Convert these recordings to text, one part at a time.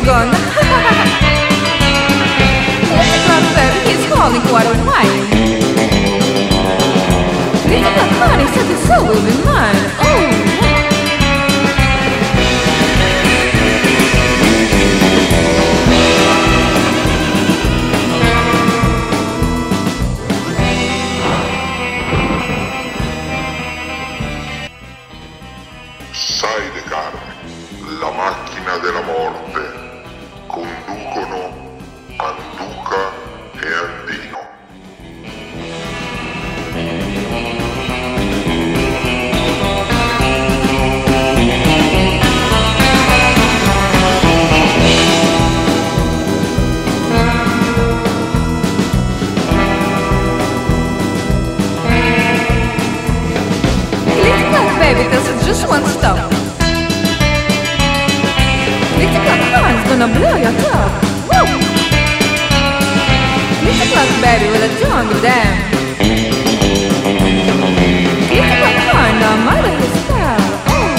gone. Little Black Baby, he's calling what a whine. Little Black Bunny said the soul will be mine. Oh. Sidecar, la macchina della morte, conducono Anduca e Andino. Little Black Baby does just one stop. Little Black Bunny's gonna blow your top. Woo! Little Black Baby with a jungle dam. Little Black Bunny now might have his style. Oh,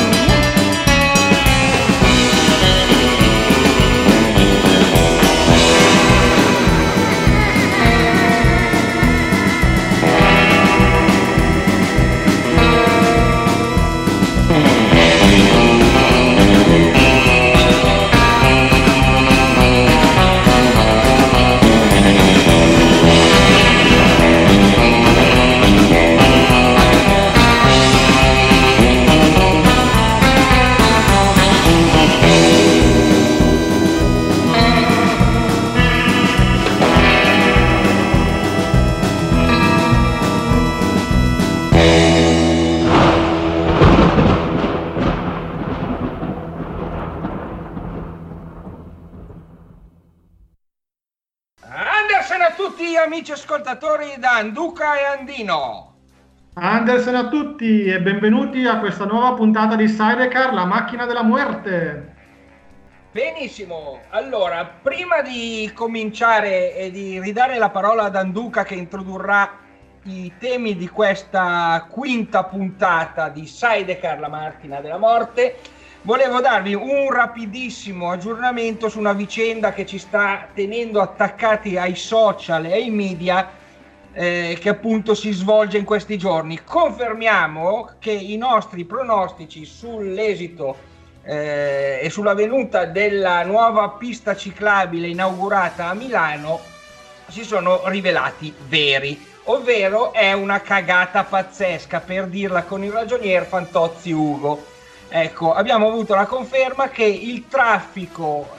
Andersen a tutti amici ascoltatori da Anduca e Andino. Andersen a tutti e benvenuti a questa nuova puntata di Sidecar, la macchina della muerte. Benissimo, allora prima di cominciare e di ridare la parola ad Anduca che introdurrà i temi di questa quinta puntata di Sidecar, la macchina della morte, volevo darvi un rapidissimo aggiornamento su una vicenda che ci sta tenendo attaccati ai social e ai media, che appunto si svolge in questi giorni. Confermiamo che i nostri pronostici sull'esito e sulla venuta della nuova pista ciclabile inaugurata a Milano si sono rivelati veri, ovvero è una cagata pazzesca, per dirla con il ragionier Fantozzi Ugo. Ecco, abbiamo avuto la conferma che il traffico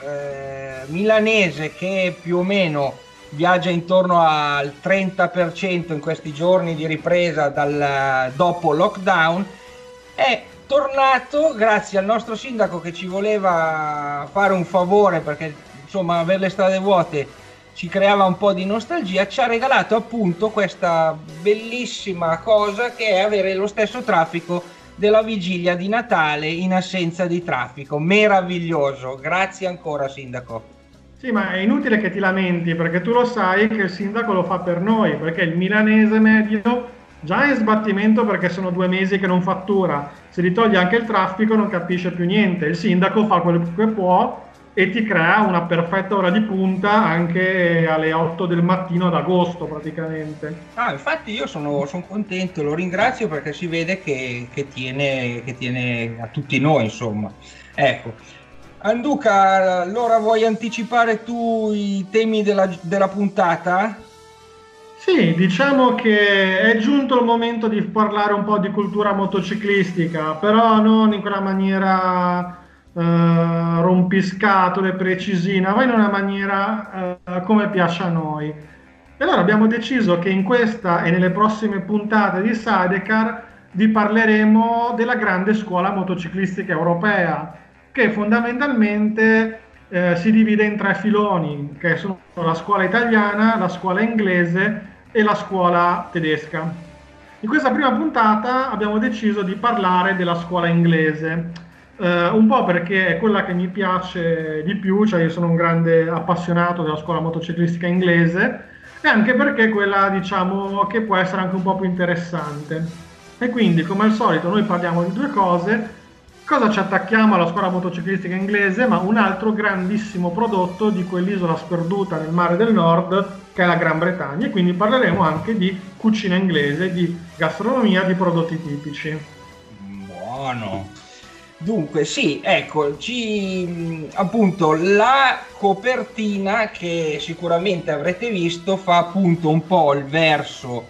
milanese, che più o meno viaggia intorno al 30% in questi giorni di ripresa dopo lockdown, è tornato grazie al nostro sindaco che ci voleva fare un favore, perché insomma avere le strade vuote ci creava un po' di nostalgia. Ci ha regalato appunto questa bellissima cosa che è avere lo stesso traffico della vigilia di Natale in assenza di traffico. Meraviglioso, grazie ancora sindaco. Sì, ma è inutile che ti lamenti, perché tu lo sai che il sindaco lo fa per noi, perché il milanese medio già è in sbattimento perché sono 2 mesi che non fattura, se gli toglie anche il traffico non capisce più niente. Il sindaco fa quello che può e ti crea una perfetta ora di punta anche alle 8 del mattino ad agosto praticamente. Infatti io sono contento, lo ringrazio perché si vede che tiene a tutti noi, insomma. Ecco, Anduca, allora vuoi anticipare tu i temi della puntata? Sì, diciamo che è giunto il momento di parlare un po' di cultura motociclistica, però non in quella maniera rompiscatole, precisina, ma in una maniera come piace a noi. E allora abbiamo deciso che in questa e nelle prossime puntate di Sidecar vi parleremo della grande scuola motociclistica europea, che fondamentalmente si divide in 3 filoni, che sono la scuola italiana, la scuola inglese e la scuola tedesca. In questa prima puntata abbiamo deciso di parlare della scuola inglese, un po' perché è quella che mi piace di più, cioè io sono un grande appassionato della scuola motociclistica inglese, e anche perché è quella, diciamo, che può essere anche un po' più interessante. E quindi, come al solito, noi parliamo di 2 cose. Cosa ci attacchiamo alla scuola motociclistica inglese? Ma un altro grandissimo prodotto di quell'isola sperduta nel mare del nord che è la Gran Bretagna, e quindi parleremo anche di cucina inglese, di gastronomia, di prodotti tipici. Buono. Dunque, sì, ecco, appunto la copertina che sicuramente avrete visto fa appunto un po' il verso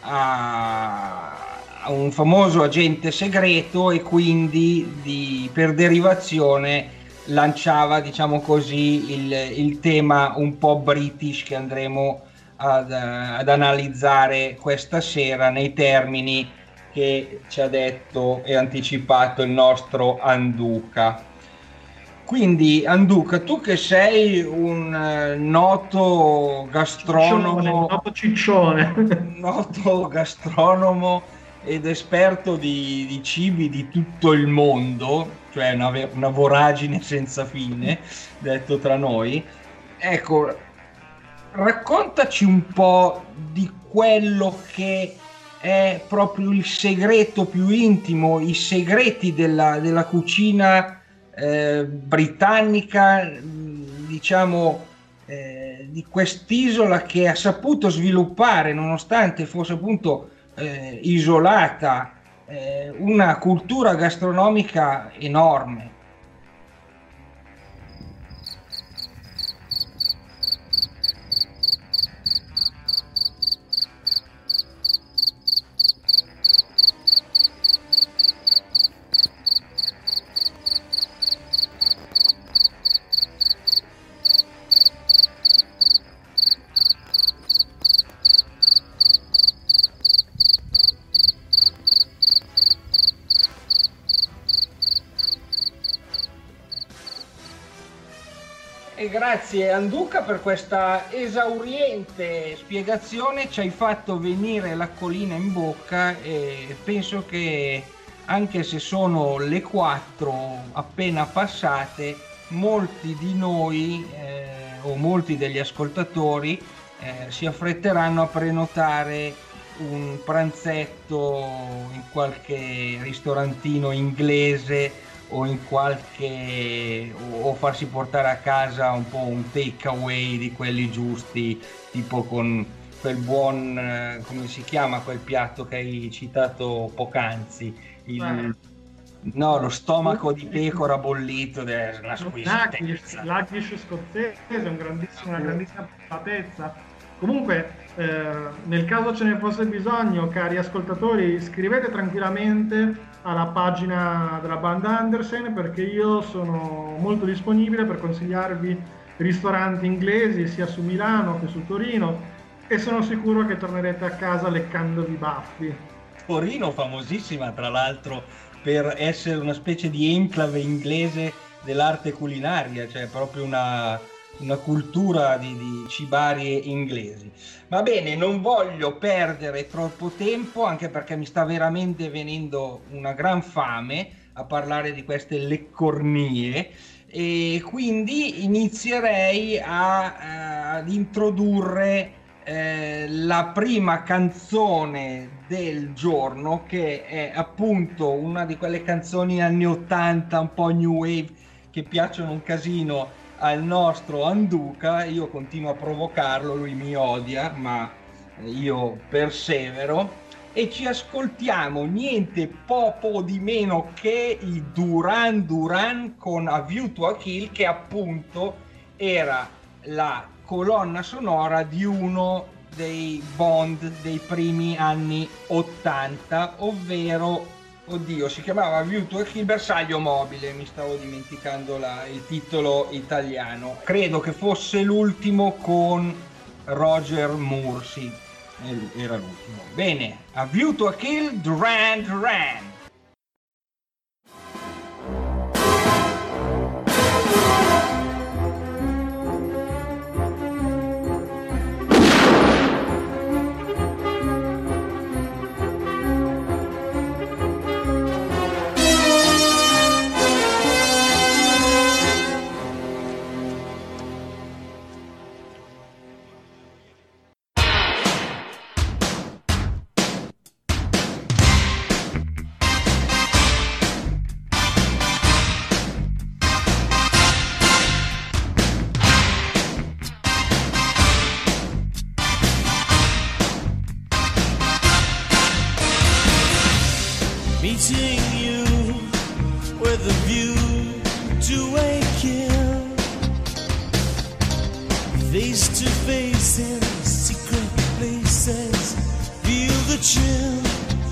a un famoso agente segreto, e quindi per derivazione lanciava, diciamo così, il tema un po' british che andremo ad analizzare questa sera nei termini che ci ha detto e anticipato il nostro Anduca. Quindi Anduca, tu che sei un noto gastronomo, Ciccione. noto gastronomo ed esperto di cibi di tutto il mondo, cioè una voragine senza fine, detto tra noi. Ecco, raccontaci un po' di quello che è proprio il segreto più intimo, i segreti della cucina britannica, diciamo, di quest'isola che ha saputo sviluppare, nonostante fosse appunto isolata, una cultura gastronomica enorme. E grazie Anduca per questa esauriente spiegazione, ci hai fatto venire l'acquolina in bocca, e penso che anche se sono le 4 appena passate, molti di noi o molti degli ascoltatori si affretteranno a prenotare un pranzetto in qualche ristorantino inglese o in qualche o farsi portare a casa un po' un takeaway di quelli giusti, tipo con quel buon come si chiama quel piatto che hai citato poc'anzi, lo stomaco di pecora bollito, una squisitezza. L'Agnish scozzese è una grandissima patezza. Comunque, nel caso ce ne fosse bisogno, cari ascoltatori, scrivete tranquillamente alla pagina della banda Andersen, perché io sono molto disponibile per consigliarvi ristoranti inglesi sia su Milano che su Torino, e sono sicuro che tornerete a casa leccandovi i baffi. Torino famosissima tra l'altro per essere una specie di enclave inglese dell'arte culinaria, cioè proprio una cultura di cibarie inglesi. Va bene, non voglio perdere troppo tempo, anche perché mi sta veramente venendo una gran fame a parlare di queste leccornie, e quindi inizierei ad introdurre la prima canzone del giorno, che è appunto una di quelle canzoni anni 80 un po' new wave che piacciono un casino al nostro Anduca. Io continuo a provocarlo, lui mi odia, ma io persevero, e ci ascoltiamo niente poco di meno che i Duran Duran con A View to a Kill, che appunto era la colonna sonora di uno dei Bond dei primi anni 80, ovvero, oddio, si chiamava View to a Kill, Bersaglio mobile, mi stavo dimenticando il titolo italiano. Credo che fosse l'ultimo con Roger Moore, sì, era l'ultimo. Bene, A View to a Kill, Duran Duran. meeting you with a view to a kill, face to face in secret places, feel the chill.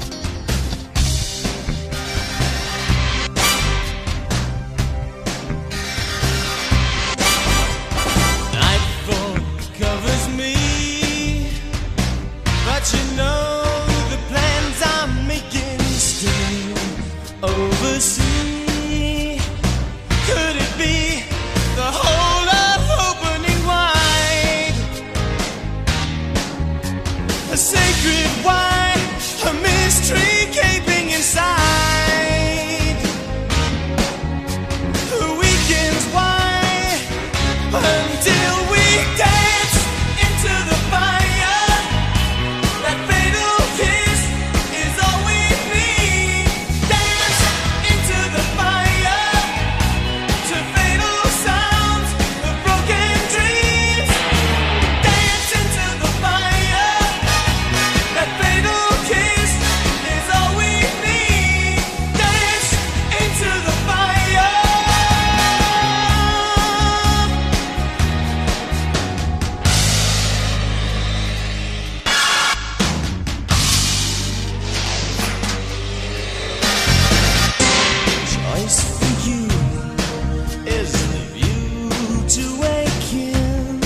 Nightfall covers me, but you know the plans I'm making still oversee. Could it be the whole of opening wide? A sacred why, a mystery gaping inside. The weekends why, until we dance into the fire. That fatal kiss is all we need. Dance into the fire, to fatal sounds of broken dreams. Dance into the fire. That fatal kiss is all we need. Dance into the fire. Choice for you is the view to a kill.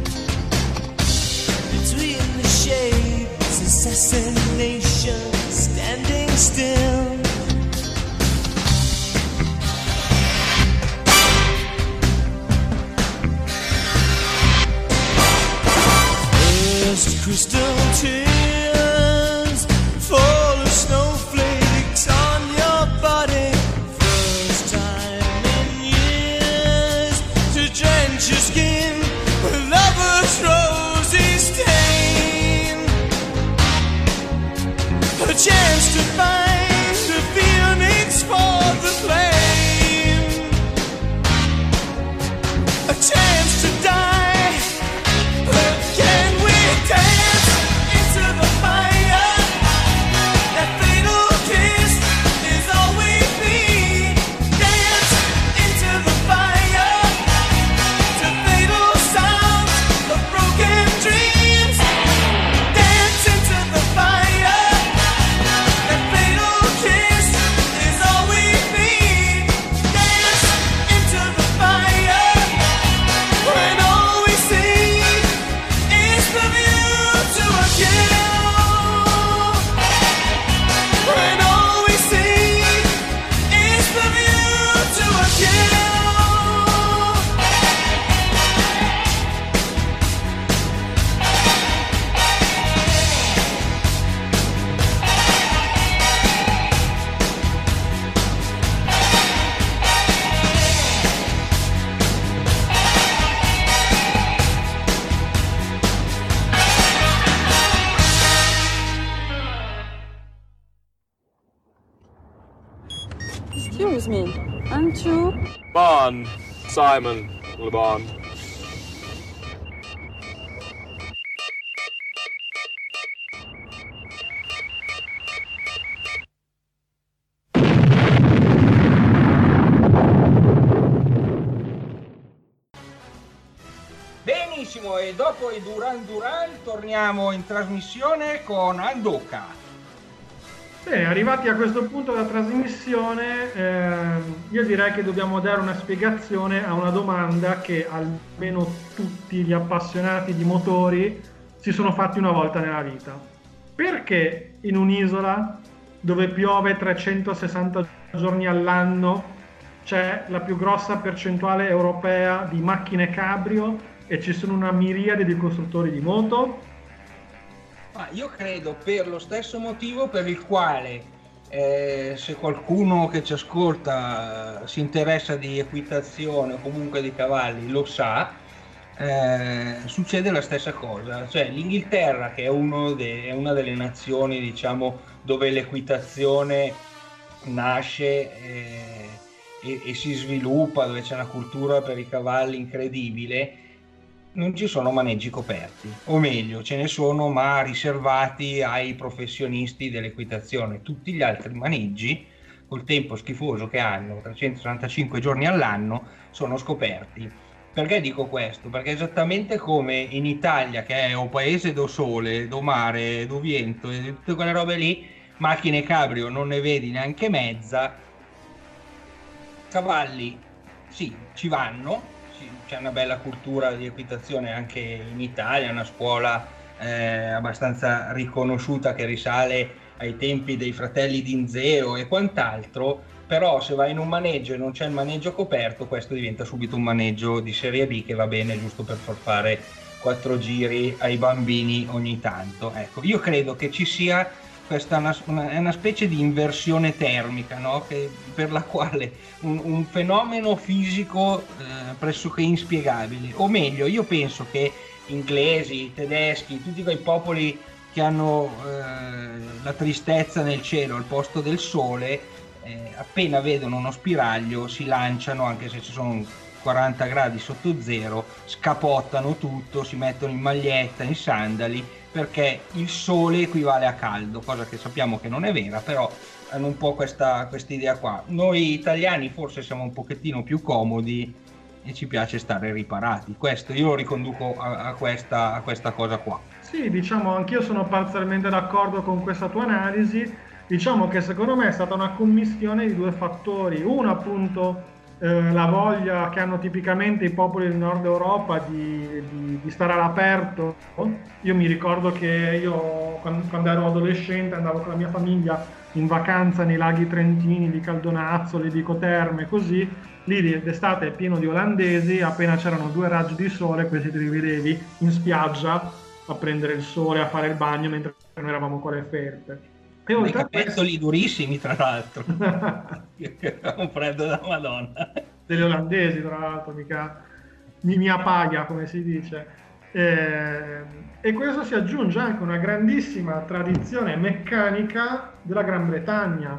Between the shades, assassination standing still. First crystal tears fall as snowflakes on your body. First time in years to drench your skin with lover's rosy stain. A chance to find the phoenix for the flame. A chance to die. But can we dance into the fire? That fatal kiss is all we need. Dance into the fire, to fatal sounds of broken dreams. Dance into the fire. That fatal kiss is all we need. Dance into the fire. When all we see is the view to a kill. When all we see is the view to a kill. Excuse me, aren't you? Bond, Simon Le Bon. Benissimo, e dopo i Duran Duran torniamo in trasmissione con Andoka. Bene, arrivati a questo punto della trasmissione, io direi che dobbiamo dare una spiegazione a una domanda che almeno tutti gli appassionati di motori si sono fatti una volta nella vita. Perché in un'isola dove piove 360 giorni all'anno c'è la più grossa percentuale europea di macchine cabrio e ci sono una miriade di costruttori di moto? Ma io credo per lo stesso motivo per il quale se qualcuno che ci ascolta si interessa di equitazione o comunque di cavalli lo sa, succede la stessa cosa. Cioè l'Inghilterra, che è una delle nazioni, diciamo, dove l'equitazione nasce e si sviluppa, dove c'è una cultura per i cavalli incredibile, non ci sono maneggi coperti, o meglio ce ne sono ma riservati ai professionisti dell'equitazione. Tutti gli altri maneggi col tempo schifoso che hanno, 365 giorni all'anno, sono scoperti. Perché dico questo? Perché esattamente come in Italia, che è un paese do sole, do mare, do vento e tutte quelle robe lì, macchine cabrio non ne vedi neanche mezza, cavalli sì, ci vanno, sì, c'è una bella cultura di equitazione anche in Italia, una scuola abbastanza riconosciuta che risale ai tempi dei fratelli D'Inzeo e quant'altro. Però se vai in un maneggio e non c'è il maneggio coperto, questo diventa subito un maneggio di serie B che va bene giusto per far fare 4 giri ai bambini ogni tanto. Ecco, io credo che ci sia questa una specie di inversione termica, no? Per la quale un fenomeno fisico pressoché inspiegabile, o meglio, io penso che inglesi, tedeschi, tutti quei popoli che hanno la tristezza nel cielo al posto del sole, appena vedono uno spiraglio si lanciano, anche se ci sono 40 gradi sotto zero, scapottano tutto, si mettono in maglietta, in sandali, perché il sole equivale a caldo, cosa che sappiamo che non è vera, però hanno un po' questa idea qua. Noi italiani forse siamo un pochettino più comodi e ci piace stare riparati. Questo io lo riconduco a questa cosa qua. Sì, diciamo, anch'io sono parzialmente d'accordo con questa tua analisi. Diciamo che secondo me è stata una commistione di due fattori. Uno, appunto, la voglia che hanno tipicamente i popoli del nord Europa di stare all'aperto. Io mi ricordo che io quando ero adolescente andavo con la mia famiglia in vacanza nei laghi trentini di Caldonazzo, di Coterme, così. Lì d'estate è pieno di olandesi, appena c'erano 2 raggi di sole, questi ti rivedevi in spiaggia a prendere il sole, a fare il bagno, mentre noi eravamo con le felpe. E dei capezzoli durissimi, tra l'altro. Un freddo da Madonna. Degli olandesi, tra l'altro, mica mia paga, come si dice. E questo si aggiunge anche una grandissima tradizione meccanica della Gran Bretagna.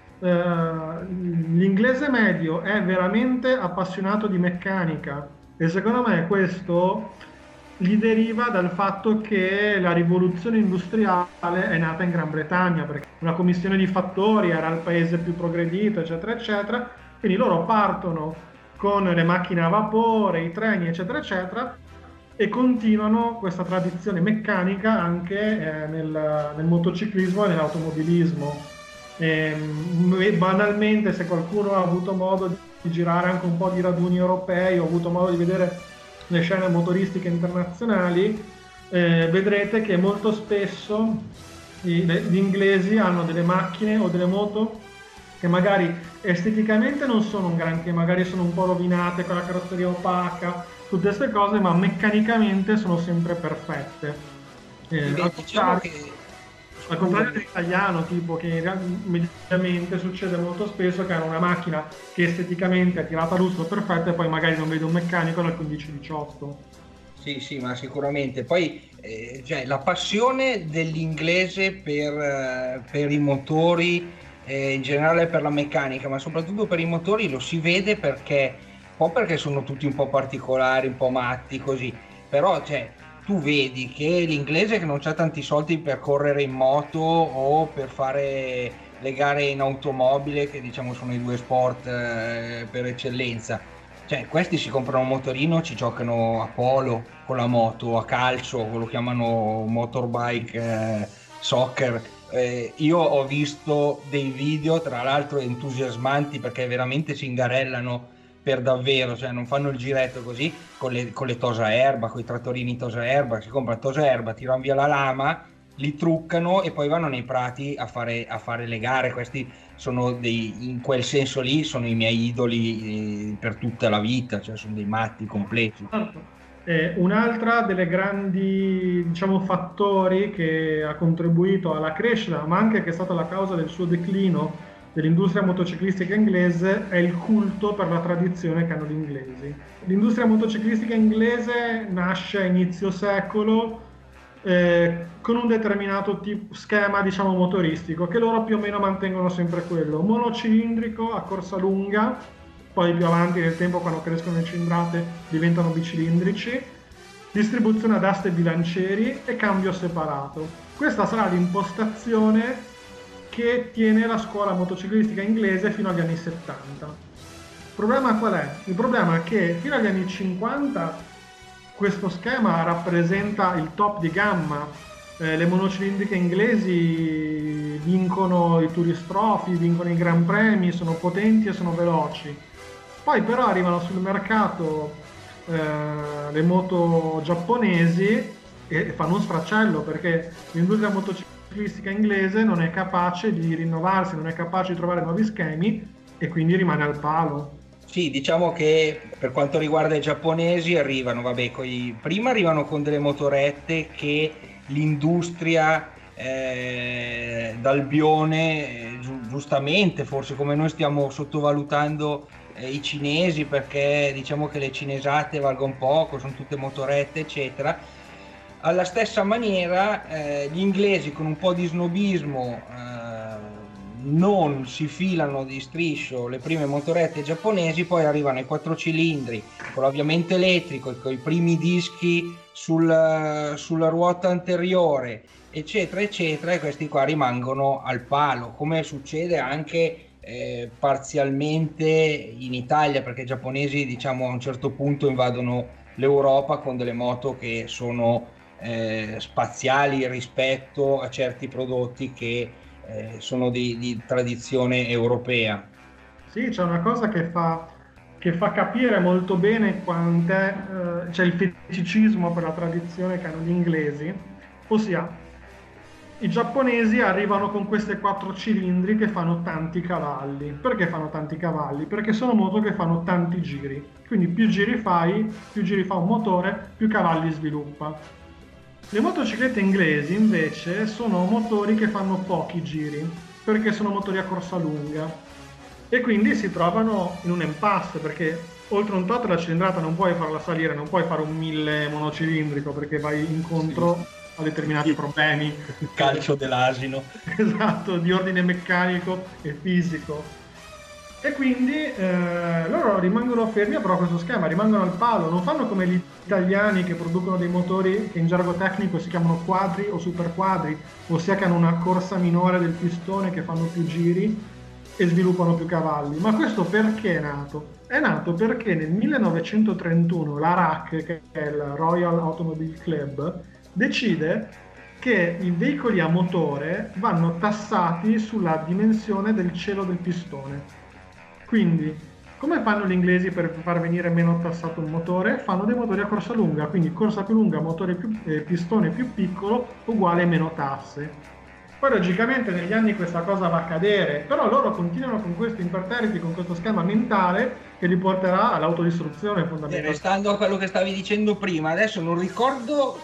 L'inglese medio è veramente appassionato di meccanica e secondo me questo gli deriva dal fatto che la rivoluzione industriale è nata in Gran Bretagna, perché una commissione di fattori, era il paese più progredito, eccetera, eccetera, quindi loro partono con le macchine a vapore, i treni, eccetera, eccetera, e continuano questa tradizione meccanica anche nel motociclismo e nell'automobilismo. Banalmente, se qualcuno ha avuto modo di girare anche un po' di raduni europei, ho avuto modo di vedere le scene motoristiche internazionali, vedrete che molto spesso gli inglesi hanno delle macchine o delle moto che magari esteticamente non sono un granché, magari sono un po' rovinate con la carrozzeria opaca, tutte queste cose, ma meccanicamente sono sempre perfette. Al contrario dell'italiano, tipo, che mediamente succede molto spesso che hanno una macchina che esteticamente è tirata a lustro perfetta e poi magari non vede un meccanico dal 15-18. Sì, ma sicuramente. Poi cioè, la passione dell'inglese per i motori, in generale per la meccanica, ma soprattutto per i motori, lo si vede perché, un po' perché sono tutti un po' particolari, un po' matti così, però cioè, tu vedi che l'inglese che non c'ha tanti soldi per correre in moto o per fare le gare in automobile, che diciamo sono i due sport per eccellenza, cioè questi si comprano un motorino, ci giocano a polo con la moto, a calcio, lo chiamano motorbike soccer. Io ho visto dei video, tra l'altro entusiasmanti, perché veramente si ingarellano per davvero, cioè non fanno il giretto così con le tosa erba, con i trattorini tosa erba, si compra tosa erba, tirano via la lama, li truccano e poi vanno nei prati a fare le gare. Questi sono in quel senso lì sono i miei idoli per tutta la vita, cioè sono dei matti completi. Un'altra delle grandi, diciamo, fattori che ha contribuito alla crescita, ma anche che è stata la causa del suo declino dell'industria motociclistica inglese, è il culto per la tradizione che hanno gli inglesi. L'industria motociclistica inglese nasce a inizio secolo con un determinato schema, diciamo, motoristico, che loro più o meno mantengono sempre quello: monocilindrico a corsa lunga, poi più avanti nel tempo, quando crescono le cilindrate, diventano bicilindrici, distribuzione ad aste bilancieri e cambio separato. Questa sarà l'impostazione che tiene la scuola motociclistica inglese fino agli anni 70. Il problema qual è? Il problema è che fino agli anni 50 questo schema rappresenta il top di gamma. Le monocilindriche inglesi vincono i Tourist Trophy, vincono i Gran Premi, sono potenti e sono veloci. Poi però arrivano sul mercato le moto giapponesi e fanno un sfracello, perché l'industria motociclistica inglese non è capace di rinnovarsi, non è capace di trovare nuovi schemi e quindi rimane al palo. Sì, diciamo che per quanto riguarda i giapponesi arrivano, prima arrivano con delle motorette che l'industria d'Albione, giustamente, forse come noi stiamo sottovalutando i cinesi, perché diciamo che le cinesate valgono poco, sono tutte motorette eccetera. Alla stessa maniera gli inglesi con un po' di snobismo non si filano di striscio le prime motorette giapponesi, poi arrivano ai 4 cilindri con l'avviamento elettrico, con i primi dischi sulla ruota anteriore eccetera eccetera, e questi qua rimangono al palo, come succede anche parzialmente in Italia, perché i giapponesi diciamo a un certo punto invadono l'Europa con delle moto che sono spaziali rispetto a certi prodotti che sono di tradizione europea. Sì, c'è una cosa che fa capire molto bene quant'è c'è il feticismo per la tradizione che hanno gli inglesi, ossia i giapponesi arrivano con queste 4 cilindri che fanno tanti cavalli. Perché fanno tanti cavalli? Perché sono moto che fanno tanti giri, quindi più giri fa un motore, più cavalli sviluppa. Le motociclette inglesi invece sono motori che fanno pochi giri, perché sono motori a corsa lunga e quindi si trovano in un impasse, perché oltre un tot la cilindrata non puoi farla salire, non puoi fare un 1000 monocilindrico perché vai incontro a determinati problemi. Il calcio dell'asino. Esatto, di ordine meccanico e fisico. E quindi loro rimangono fermi a questo schema, rimangono al palo, non fanno come gli italiani che producono dei motori che in gergo tecnico si chiamano quadri o super quadri, ossia che hanno una corsa minore del pistone, che fanno più giri e sviluppano più cavalli. Ma questo perché è nato? È nato perché nel 1931 la RAC, che è il Royal Automobile Club, decide che i veicoli a motore vanno tassati sulla dimensione del cielo del pistone. Quindi, come fanno gli inglesi per far venire meno tassato un motore? Fanno dei motori a corsa lunga, quindi corsa più lunga, motore pistone più piccolo, uguale meno tasse. Poi logicamente negli anni questa cosa va a cadere, però loro continuano con questo imperterriti, con questo schema mentale che li porterà all'autodistruzione fondamentalmente. Restando a quello che stavi dicendo prima, adesso non ricordo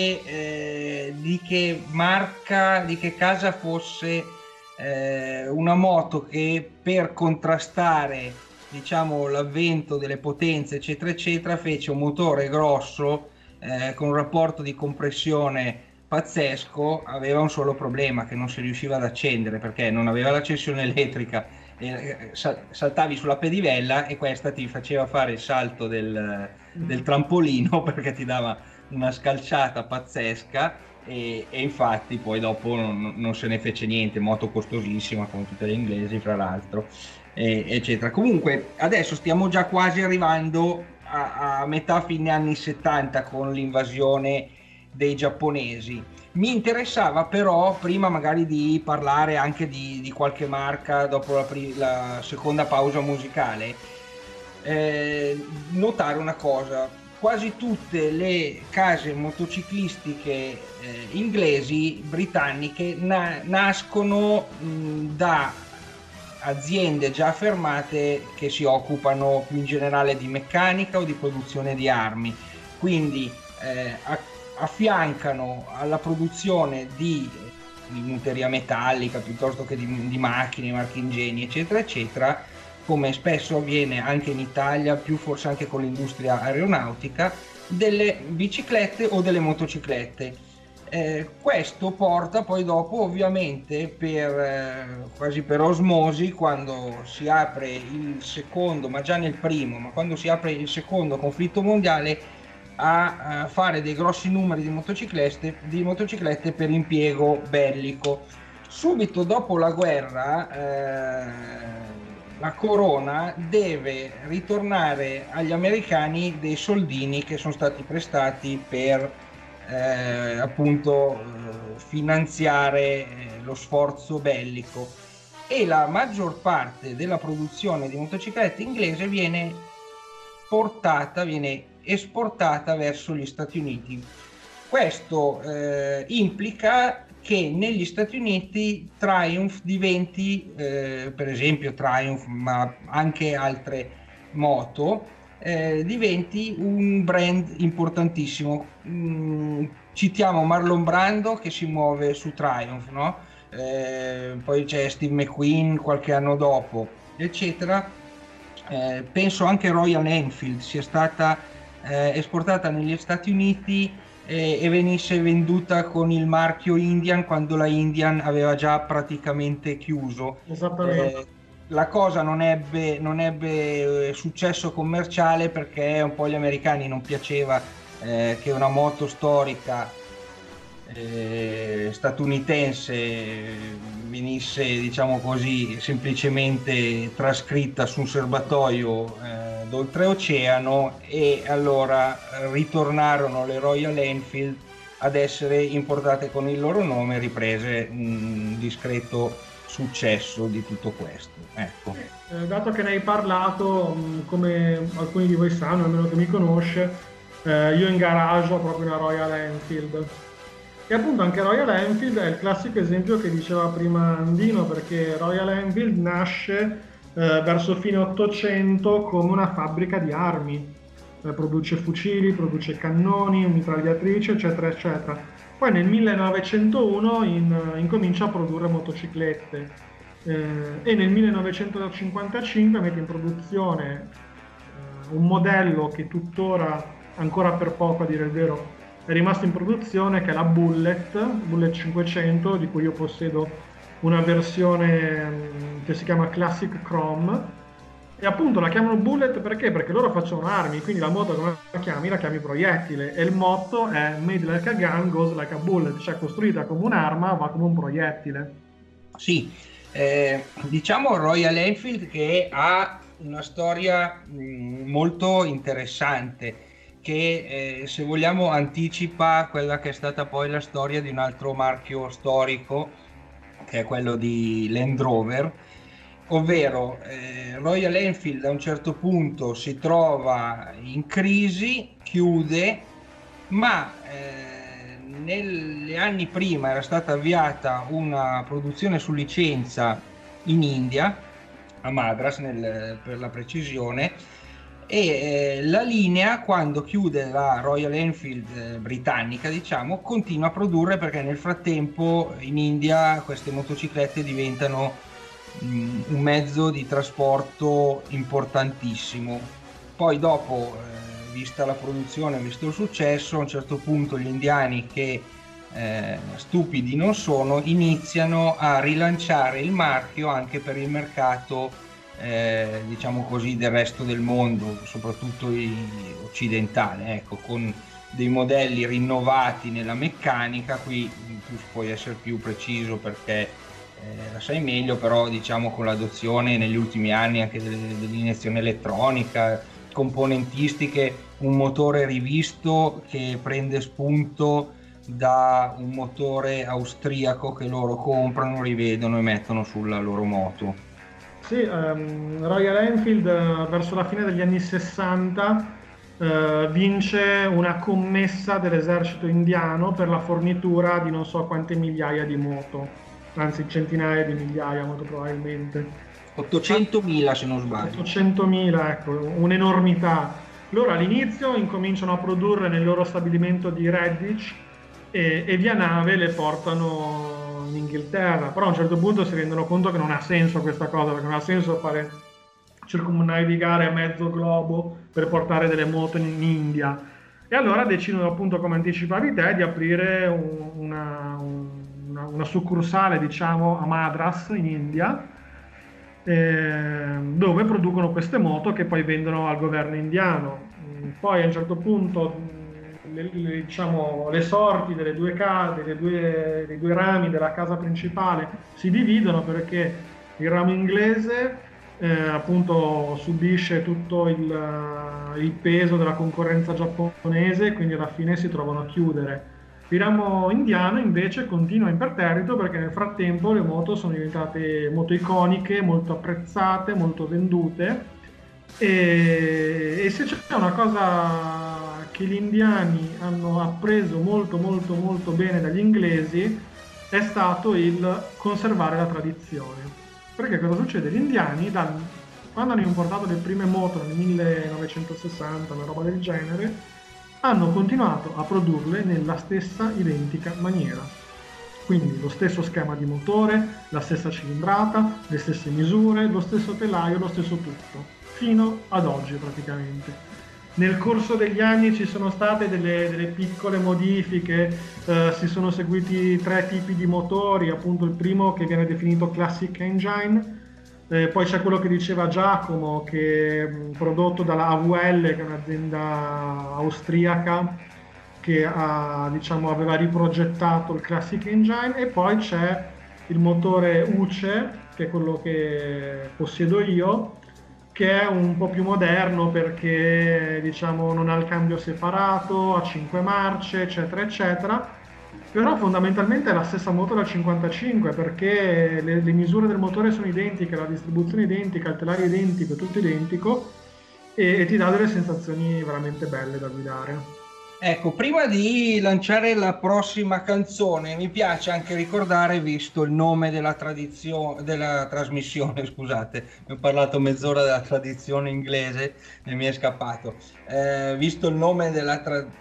di che marca, di che casa fosse una moto che per contrastare diciamo l'avvento delle potenze eccetera eccetera fece un motore grosso con un rapporto di compressione pazzesco. Aveva un solo problema, che non si riusciva ad accendere perché non aveva l'accensione elettrica, saltavi sulla pedivella e questa ti faceva fare il salto del trampolino perché ti dava una scalciata pazzesca. E infatti poi dopo non se ne fece niente, moto costosissima come tutte le inglesi fra l'altro eccetera. Comunque adesso stiamo già quasi arrivando a metà fine anni 70 con l'invasione dei giapponesi. Mi interessava però, prima magari di parlare anche di qualche marca dopo la seconda pausa musicale, notare una cosa: quasi tutte le case motociclistiche inglesi, britanniche, nascono da aziende già affermate che si occupano più in generale di meccanica o di produzione di armi, quindi affiancano alla produzione di muteria metallica piuttosto che di macchine, marchingegni eccetera eccetera, come spesso avviene anche in Italia, più forse anche con l'industria aeronautica, delle biciclette o delle motociclette. Questo porta poi dopo ovviamente quasi per osmosi, quando si apre il secondo, ma già nel primo, ma quando si apre il secondo conflitto mondiale, a fare dei grossi numeri di motociclette per impiego bellico. Subito dopo la guerra, la corona deve ritornare agli americani dei soldini che sono stati prestati per appunto finanziare lo sforzo bellico, e la maggior parte della produzione di motociclette inglese viene esportata verso gli Stati Uniti. Questo implica che negli Stati Uniti Triumph diventi, per esempio Triumph, ma anche altre moto, diventi un brand importantissimo. Citiamo Marlon Brando che si muove su Triumph, no? Poi c'è Steve McQueen qualche anno dopo, eccetera. Penso anche Royal Enfield sia stata esportata negli Stati Uniti e venisse venduta con il marchio Indian quando la Indian aveva già praticamente chiuso. Esattamente. La cosa non ebbe successo commerciale perché un po' agli americani non piaceva che una moto storica statunitense venisse, diciamo così, semplicemente trascritta su un serbatoio d'oltreoceano, e allora ritornarono le Royal Enfield ad essere importate con il loro nome e riprese un discreto successo di tutto questo. Ecco. Dato che ne hai parlato, come alcuni di voi sanno, almeno che mi conosce, io in garage ho proprio una Royal Enfield. E appunto anche Royal Enfield è il classico esempio che diceva prima Andino, perché Royal Enfield nasce verso fine 800 come una fabbrica di armi. Produce fucili, produce cannoni, mitragliatrici, eccetera, eccetera. Poi nel 1901 incomincia a produrre motociclette e nel 1955 mette in produzione un modello che tuttora, ancora per poco a dire il vero, è rimasto in produzione, che è la Bullet 500, di cui io possiedo una versione che si chiama Classic Chrome, e appunto la chiamano Bullet perché? Perché loro facevano armi, quindi la moto come la chiami proiettile, e il motto è Made like a gun, goes like a bullet, cioè costruita come un'arma, va come un proiettile. Sì, diciamo Royal Enfield che ha una storia molto interessante, che se vogliamo anticipa quella che è stata poi la storia di un altro marchio storico, che è quello di Land Rover, ovvero Royal Enfield a un certo punto si trova in crisi, chiude, ma negli anni prima era stata avviata una produzione su licenza in India, a Madras per la precisione, e la linea, quando chiude la Royal Enfield britannica, diciamo, continua a produrre, perché nel frattempo in India queste motociclette diventano un mezzo di trasporto importantissimo. Poi dopo, vista la produzione, visto il successo, a un certo punto gli indiani, che stupidi non sono, iniziano a rilanciare il marchio anche per il mercato diciamo così del resto del mondo, soprattutto occidentale, ecco, con dei modelli rinnovati nella meccanica. Qui tu puoi essere più preciso perché la sai meglio, però diciamo con l'adozione negli ultimi anni anche dell'iniezione elettronica, componentistiche, un motore rivisto che prende spunto da un motore austriaco che loro comprano, rivedono e mettono sulla loro moto. Sì, Royal Enfield verso la fine degli anni 60 vince una commessa dell'esercito indiano per la fornitura di non so quante migliaia di moto, anzi centinaia di migliaia molto probabilmente. 800.000 se non sbaglio. 800.000, ecco, un'enormità. Loro all'inizio incominciano a produrre nel loro stabilimento di Redditch e via nave le portano in Inghilterra, però a un certo punto si rendono conto che non ha senso questa cosa, perché non ha senso circumnavigare mezzo globo per portare delle moto in India, e allora decidono, appunto, come anticipavi te, di aprire una succursale, diciamo, a Madras in India, dove producono queste moto che poi vendono al governo indiano. Poi a un certo punto diciamo, le sorti delle due case, dei due rami della casa principale si dividono, perché il ramo inglese appunto subisce tutto il peso della concorrenza giapponese, quindi alla fine si trovano a chiudere. Il ramo indiano invece continua imperterrito, perché nel frattempo le moto sono diventate moto iconiche, molto apprezzate, molto vendute. E se c'è una cosa che gli indiani hanno appreso molto molto molto bene dagli inglesi, è stato il conservare la tradizione. Perché cosa succede? Gli indiani, quando hanno importato le prime moto nel 1960, una roba del genere, hanno continuato a produrle nella stessa identica maniera. Quindi lo stesso schema di motore, la stessa cilindrata, le stesse misure, lo stesso telaio, lo stesso tutto, fino ad oggi praticamente. Nel corso degli anni ci sono state delle piccole modifiche, si sono seguiti 3 tipi di motori, appunto il primo che viene definito Classic Engine, poi c'è quello che diceva Giacomo, che è prodotto dalla AVL, che è un'azienda austriaca che diciamo, aveva riprogettato il Classic Engine, e poi c'è il motore UCE, che è quello che possiedo io, che è un po' più moderno perché diciamo non ha il cambio separato, ha 5 marce, eccetera eccetera, però fondamentalmente è la stessa moto del 55, perché le misure del motore sono identiche, la distribuzione è identica, il telaio è identico, è tutto identico, e ti dà delle sensazioni veramente belle da guidare. Ecco, prima di lanciare la prossima canzone, mi piace anche ricordare, visto il nome della trasmissione, scusate, mi ho parlato mezz'ora della tradizione inglese e mi è scappato. Visto il nome della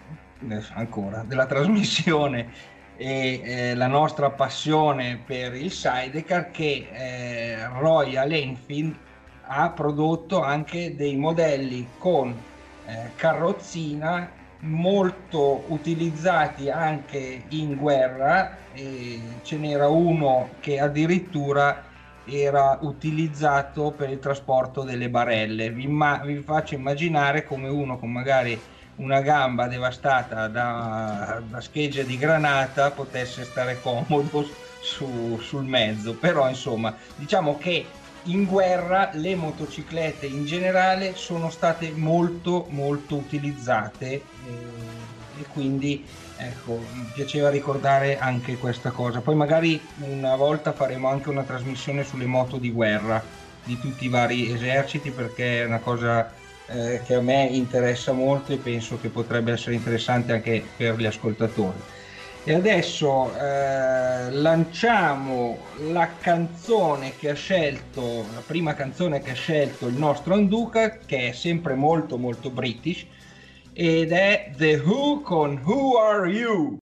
trasmissione e la nostra passione per il sidecar, che Royal Enfield ha prodotto anche dei modelli con carrozzina molto utilizzati anche in guerra, e ce n'era uno che addirittura era utilizzato per il trasporto delle barelle. Vi faccio immaginare come uno con magari una gamba devastata da schegge di granata potesse stare comodo sul mezzo. Però insomma, diciamo che in guerra le motociclette in generale sono state molto molto utilizzate, e quindi ecco, mi piaceva ricordare anche questa cosa. Poi magari una volta faremo anche una trasmissione sulle moto di guerra di tutti i vari eserciti, perché è una cosa che a me interessa molto e penso che potrebbe essere interessante anche per gli ascoltatori. E adesso lanciamo la canzone che ha scelto, la prima canzone che ha scelto il nostro Anduka, che è sempre molto molto British, ed è The Who con Who Are You?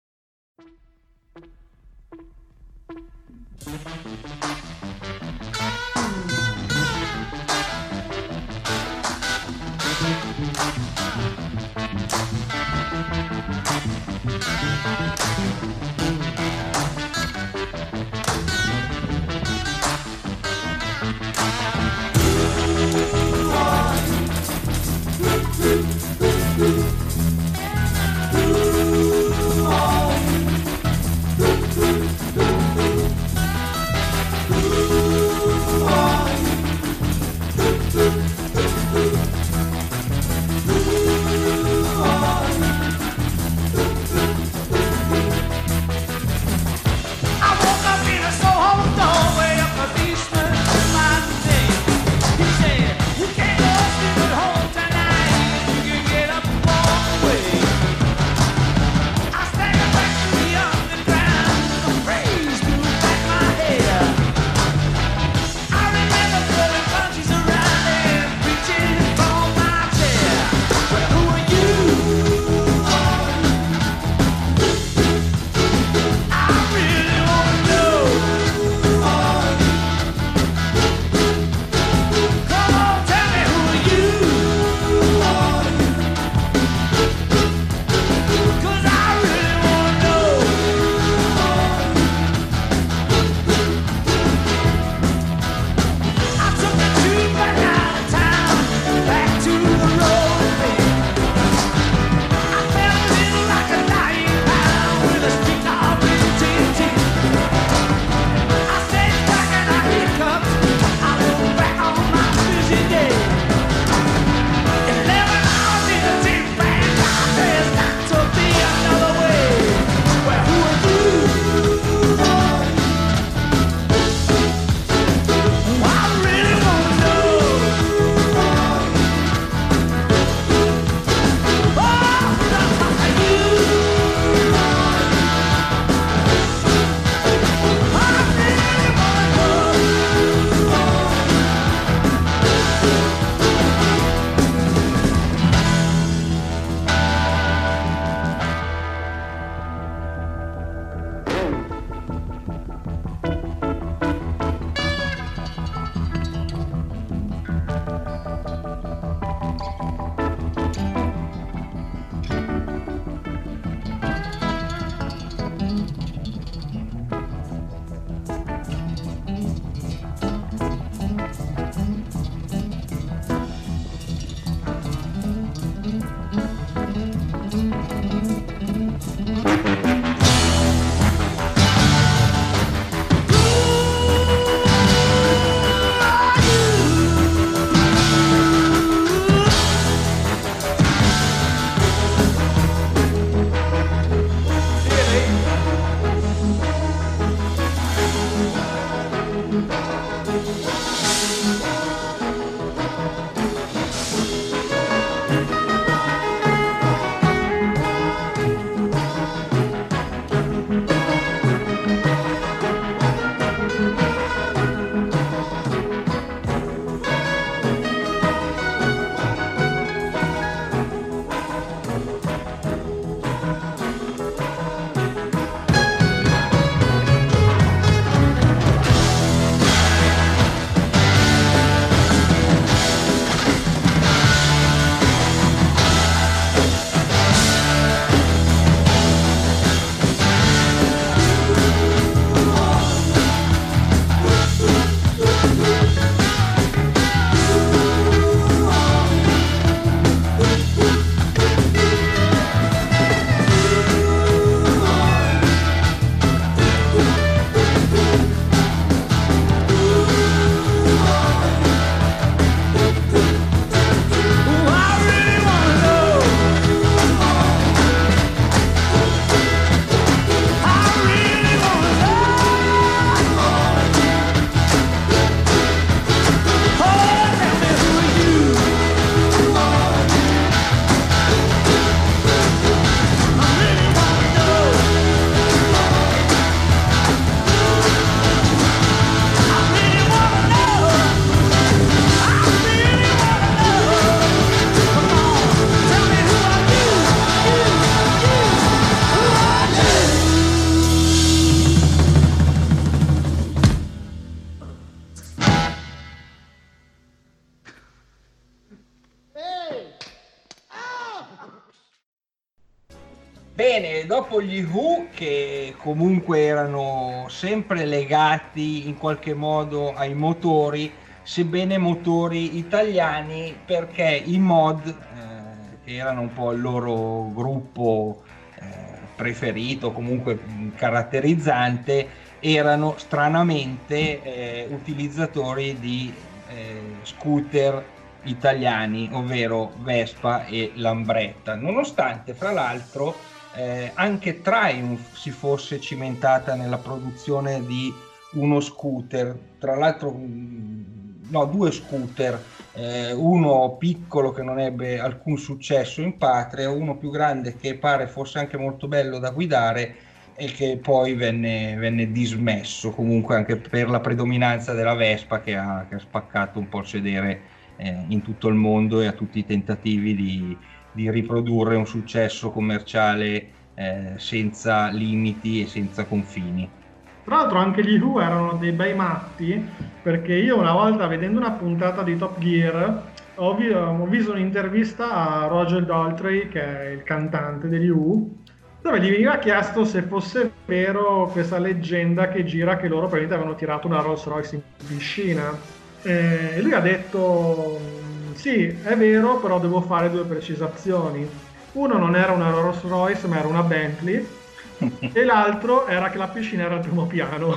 bene, dopo gli Who, che comunque erano sempre legati in qualche modo ai motori, sebbene motori italiani, perché i Mod, che erano un po' il loro gruppo preferito, comunque caratterizzante, erano stranamente utilizzatori di scooter italiani, ovvero Vespa e Lambretta, nonostante fra l'altro anche Triumph si fosse cimentata nella produzione di uno scooter, tra l'altro no, due scooter, uno piccolo che non ebbe alcun successo in patria, uno più grande che pare fosse anche molto bello da guidare e che poi venne dismesso, comunque anche per la predominanza della Vespa che ha spaccato un po' il sedere in tutto il mondo e a tutti i tentativi di riprodurre un successo commerciale senza limiti e senza confini. Tra l'altro anche gli Who erano dei bei matti, perché io una volta vedendo una puntata di Top Gear ho visto un'intervista a Roger Daltrey, che è il cantante degli Who, dove gli veniva chiesto se fosse vero questa leggenda che gira che loro praticamente avevano tirato una Rolls Royce in piscina. E lui ha detto sì, è vero, però devo fare due precisazioni. Uno, non era una Rolls Royce ma era una Bentley, e l'altro era che la piscina era al primo piano.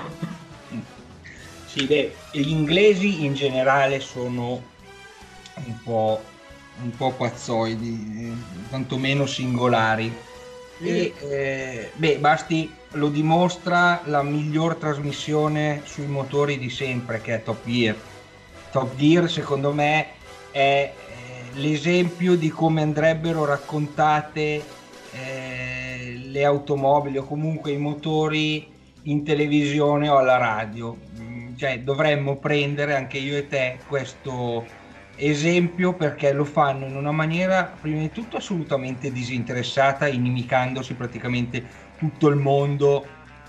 Sì, beh, gli inglesi in generale sono un po' pazzoidi, quantomeno singolari. E basti, lo dimostra la miglior trasmissione sui motori di sempre, che è Top Gear. Top Gear secondo me è l'esempio di come andrebbero raccontate le automobili o comunque i motori in televisione o alla radio. Cioè dovremmo prendere anche io e te questo esempio, perché lo fanno in una maniera prima di tutto assolutamente disinteressata, inimicandosi praticamente tutto il mondo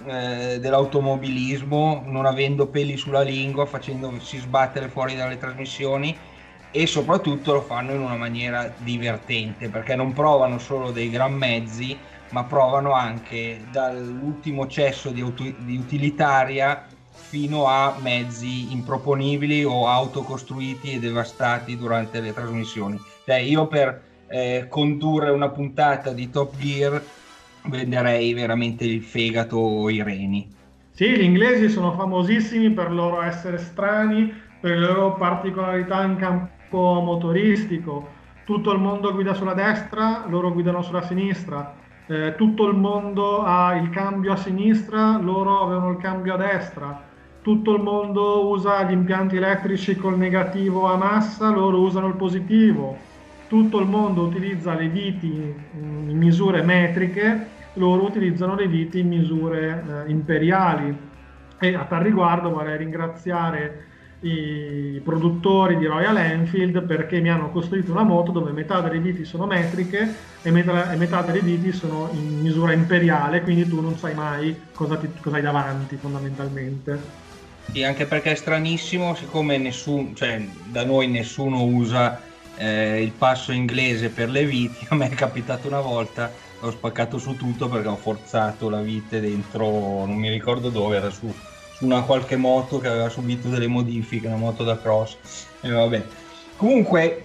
dell'automobilismo, non avendo peli sulla lingua, facendosi sbattere fuori dalle trasmissioni, e soprattutto lo fanno in una maniera divertente, perché non provano solo dei gran mezzi, ma provano anche dall'ultimo cesso di utilitaria fino a mezzi improponibili o auto costruiti e devastati durante le trasmissioni. Cioè io per condurre una puntata di Top Gear venderei veramente il fegato o i reni. Sì, gli inglesi sono famosissimi per loro essere strani, per le loro particolarità in campo motoristico. Tutto il mondo guida sulla destra, loro guidano sulla sinistra. Tutto il mondo ha il cambio a sinistra, loro avevano il cambio a destra. Tutto il mondo usa gli impianti elettrici col negativo a massa, loro usano il positivo. Tutto il mondo utilizza le viti in misure metriche, loro utilizzano le viti in misure imperiali. E a tal riguardo vorrei ringraziare i produttori di Royal Enfield, perché mi hanno costruito una moto dove metà delle viti sono metriche e metà delle viti sono in misura imperiale, quindi tu non sai mai cosa hai davanti fondamentalmente. Sì, anche perché è stranissimo, siccome da noi nessuno usa il passo inglese per le viti. A me è capitato una volta, ho spaccato su tutto perché ho forzato la vite dentro, non mi ricordo dove, era su una qualche moto che aveva subito delle modifiche, una moto da cross, e vabbè. Comunque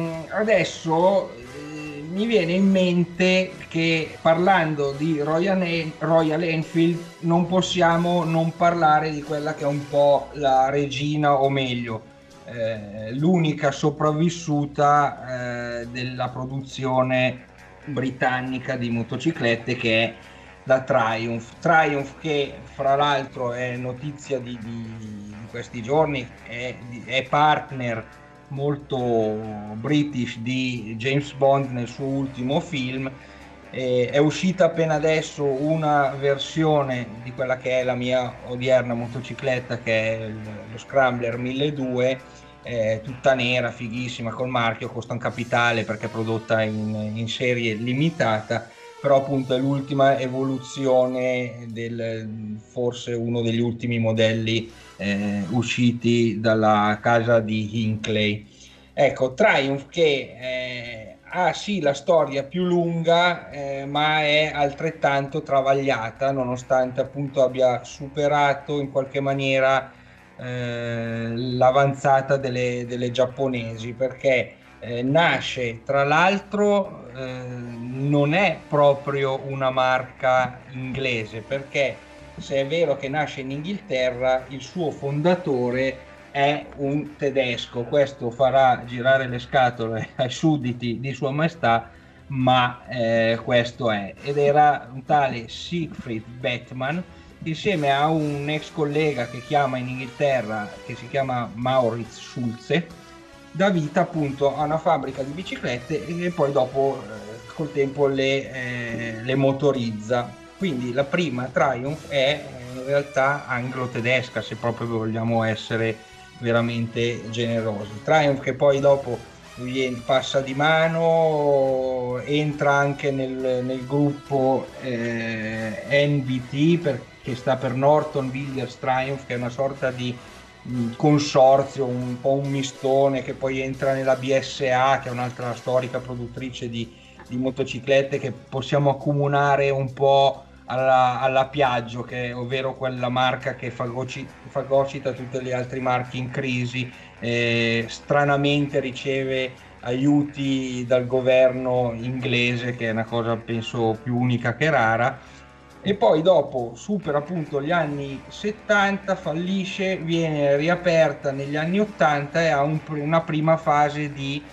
adesso mi viene in mente che parlando di Royal Enfield non possiamo non parlare di quella che è un po' la regina, o meglio l'unica sopravvissuta della produzione britannica di motociclette, che è la Triumph, che fra l'altro è notizia di questi giorni, è partner molto british di James Bond nel suo ultimo film. È uscita appena adesso una versione di quella che è la mia odierna motocicletta, che è lo Scrambler 1200, tutta nera, fighissima, col marchio, costa un capitale perché è prodotta in serie limitata, però appunto è l'ultima evoluzione forse uno degli ultimi modelli usciti dalla casa di Hinckley. Ecco, Triumph, che ha sì la storia più lunga, ma è altrettanto travagliata, nonostante appunto abbia superato in qualche maniera l'avanzata delle giapponesi, perché nasce tra l'altro non è proprio una marca inglese, perché se è vero che nasce in Inghilterra, il suo fondatore è un tedesco. Questo farà girare le scatole ai sudditi di Sua Maestà, ma questo è. Ed era un tale Siegfried Beckmann, insieme a un ex collega che chiama in Inghilterra, che si chiama Maurits Schulze, dà vita appunto a una fabbrica di biciclette e poi dopo col tempo le motorizza. Quindi la prima Triumph è in realtà anglo-tedesca, se proprio vogliamo essere veramente generosi. Triumph che poi dopo passa di mano, entra anche nel gruppo NBT, che sta per Norton Villiers Triumph, che è una sorta di consorzio, un po' un mistone, che poi entra nella BSA, che è un'altra storica produttrice di motociclette, che possiamo accomunare un po' alla Piaggio, ovvero quella marca che fagocita tutte le altre marche in crisi, stranamente riceve aiuti dal governo inglese, che è una cosa penso più unica che rara, e poi dopo supera appunto gli anni 70, fallisce, viene riaperta negli anni 80 e ha una prima fase di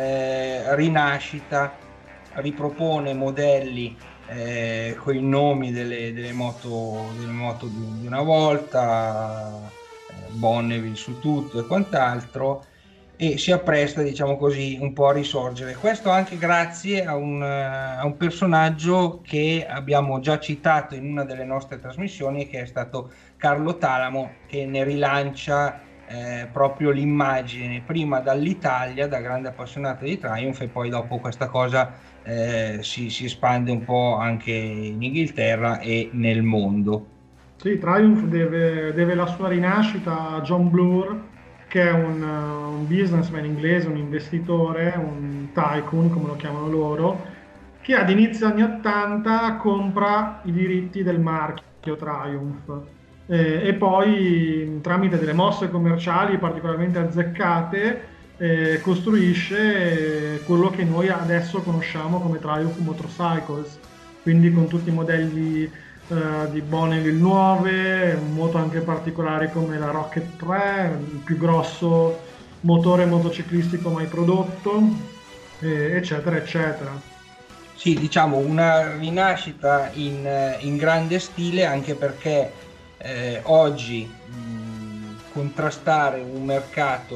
rinascita, ripropone modelli con i nomi delle moto di una volta, Bonneville su tutto e quant'altro, e si appresta, diciamo così, un po' a risorgere. Questo anche grazie a un personaggio che abbiamo già citato in una delle nostre trasmissioni, che è stato Carlo Talamo, che ne rilancia proprio l'immagine, prima dall'Italia, da grande appassionato di Triumph, e poi dopo questa cosa si espande un po' anche in Inghilterra e nel mondo. Sì, Triumph deve la sua rinascita a John Bloor, che è un businessman inglese, un investitore, un tycoon come lo chiamano loro, che ad inizio anni 80 compra i diritti del marchio Triumph e poi tramite delle mosse commerciali particolarmente azzeccate costruisce quello che noi adesso conosciamo come Triumph Motorcycles, quindi con tutti i modelli di Bonneville nuove, moto anche particolari come la Rocket 3, il più grosso motore motociclistico mai prodotto, eccetera eccetera. Sì, diciamo una rinascita in grande stile, anche perché oggi contrastare un mercato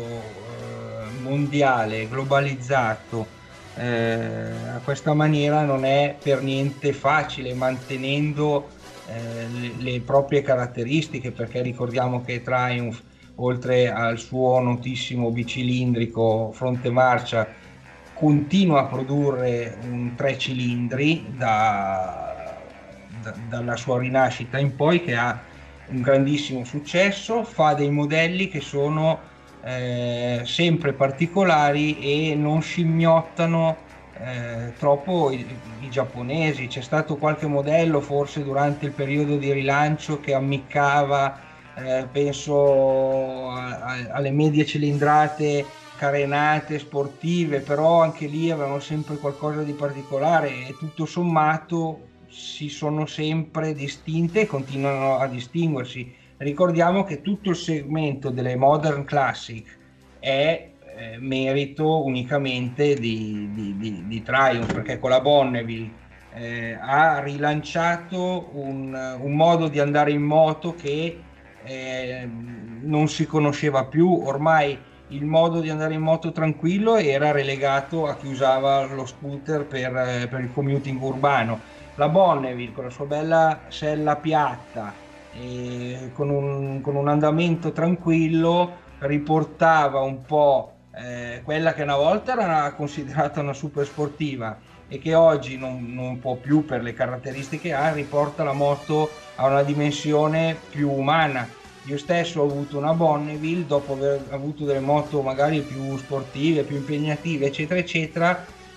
mondiale, globalizzato, a questa maniera non è per niente facile, mantenendo le proprie caratteristiche, perché ricordiamo che Triumph, oltre al suo notissimo bicilindrico fronte marcia, continua a produrre un 3 cilindri dalla sua rinascita in poi, che ha un grandissimo successo, fa dei modelli che sono sempre particolari e non scimmiottano troppo i giapponesi. C'è stato qualche modello forse durante il periodo di rilancio che ammiccava, penso alle medie cilindrate carenate sportive, però anche lì avevano sempre qualcosa di particolare e tutto sommato si sono sempre distinte e continuano a distinguersi. Ricordiamo che tutto il segmento delle Modern Classic è merito unicamente di Triumph, perché con la Bonneville ha rilanciato un modo di andare in moto che non si conosceva più. Ormai il modo di andare in moto tranquillo era relegato a chi usava lo scooter per il commuting urbano. La Bonneville, con la sua bella sella piatta e con un andamento tranquillo, riportava un po' quella che una volta era considerata una super sportiva e che oggi non può più per le caratteristiche ha, riporta la moto a una dimensione più umana. Io stesso ho avuto una Bonneville dopo aver avuto delle moto magari più sportive, più impegnative, eccetera eccetera,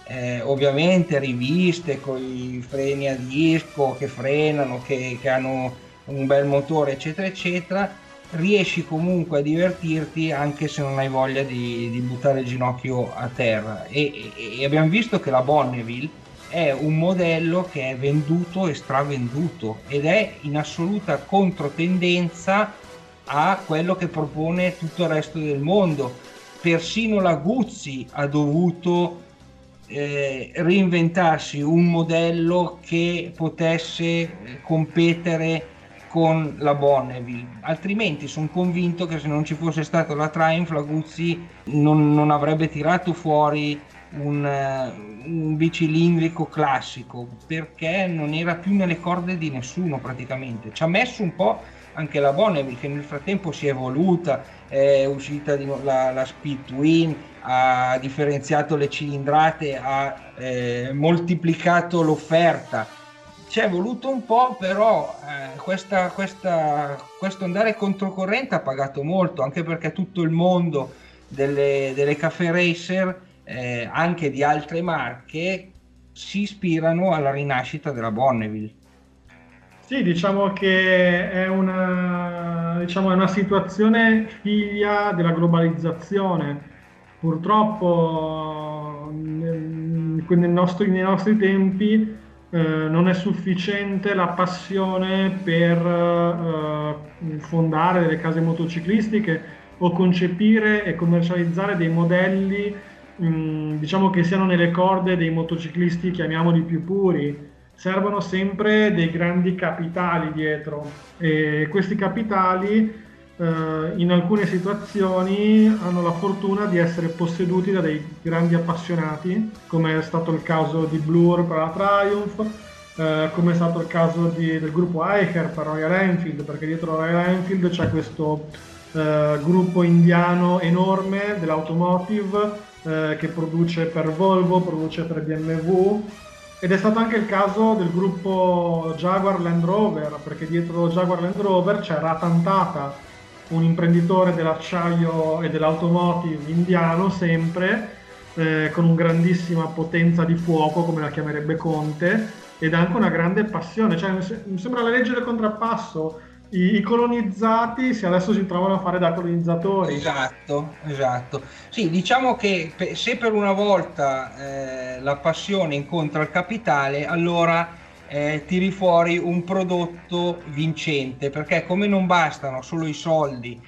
ovviamente riviste con i freni a disco che frenano, che hanno un bel motore, eccetera, eccetera, riesci comunque a divertirti anche se non hai voglia di buttare il ginocchio a terra. E abbiamo visto che la Bonneville è un modello che è venduto e stravenduto ed è in assoluta controtendenza a quello che propone tutto il resto del mondo. Persino la Guzzi ha dovuto reinventarsi un modello che potesse competere con la Bonneville, altrimenti sono convinto che se non ci fosse stata la Triumph, la Guzzi non avrebbe tirato fuori un bicilindrico classico, perché non era più nelle corde di nessuno praticamente. Ci ha messo un po' anche la Bonneville, che nel frattempo si è evoluta, è uscita la Speed Twin, ha differenziato le cilindrate, ha moltiplicato l'offerta. Ci è voluto un po', però questo andare controcorrente ha pagato molto, anche perché tutto il mondo delle caffè racer, anche di altre marche, si ispirano alla rinascita della Bonneville. Sì, diciamo che è una situazione figlia della globalizzazione. Purtroppo nei nostri tempi non è sufficiente la passione per fondare delle case motociclistiche o concepire e commercializzare dei modelli diciamo che siano nelle corde dei motociclisti, chiamiamoli più puri. Servono sempre dei grandi capitali dietro, e questi capitali in alcune situazioni hanno la fortuna di essere posseduti da dei grandi appassionati, come è stato il caso di Blur per la Triumph, come è stato il caso del gruppo Eicher per Royal Enfield, perché dietro Royal Enfield c'è questo gruppo indiano enorme dell'automotive che produce per Volvo, produce per BMW. Ed è stato anche il caso del gruppo Jaguar Land Rover, perché dietro Jaguar Land Rover c'è Ratan Tata, un imprenditore dell'acciaio e dell'automotive indiano sempre, con una grandissima potenza di fuoco, come la chiamerebbe Conte, ed anche una grande passione. Cioè, mi sembra la legge del contrappasso. I colonizzati adesso si trovano a fare da colonizzatori. Esatto. Sì, diciamo che se per una volta la passione incontra il capitale, allora tiri fuori un prodotto vincente, perché come non bastano solo i soldi,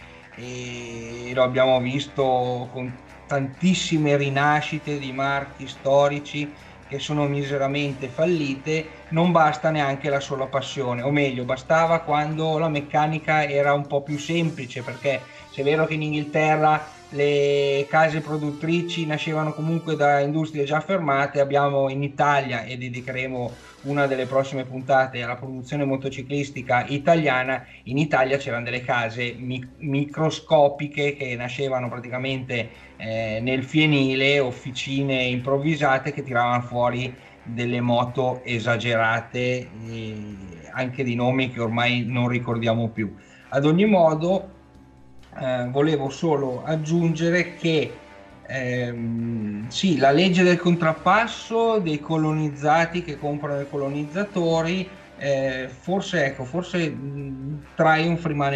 e lo abbiamo visto con tantissime rinascite di marchi storici che sono miseramente fallite, non basta neanche la sola passione, o meglio, bastava quando la meccanica era un po' più semplice, perché se è vero che in Inghilterra le case produttrici nascevano comunque da industrie già affermate, abbiamo in Italia, e dedicheremo una delle prossime puntate alla produzione motociclistica italiana, in Italia c'erano delle case microscopiche che nascevano praticamente nel fienile, officine improvvisate che tiravano fuori delle moto esagerate, anche di nomi che ormai non ricordiamo più. Ad ogni modo, volevo solo aggiungere che sì, la legge del contrappasso, dei colonizzati che comprano i colonizzatori, forse Triumph rimane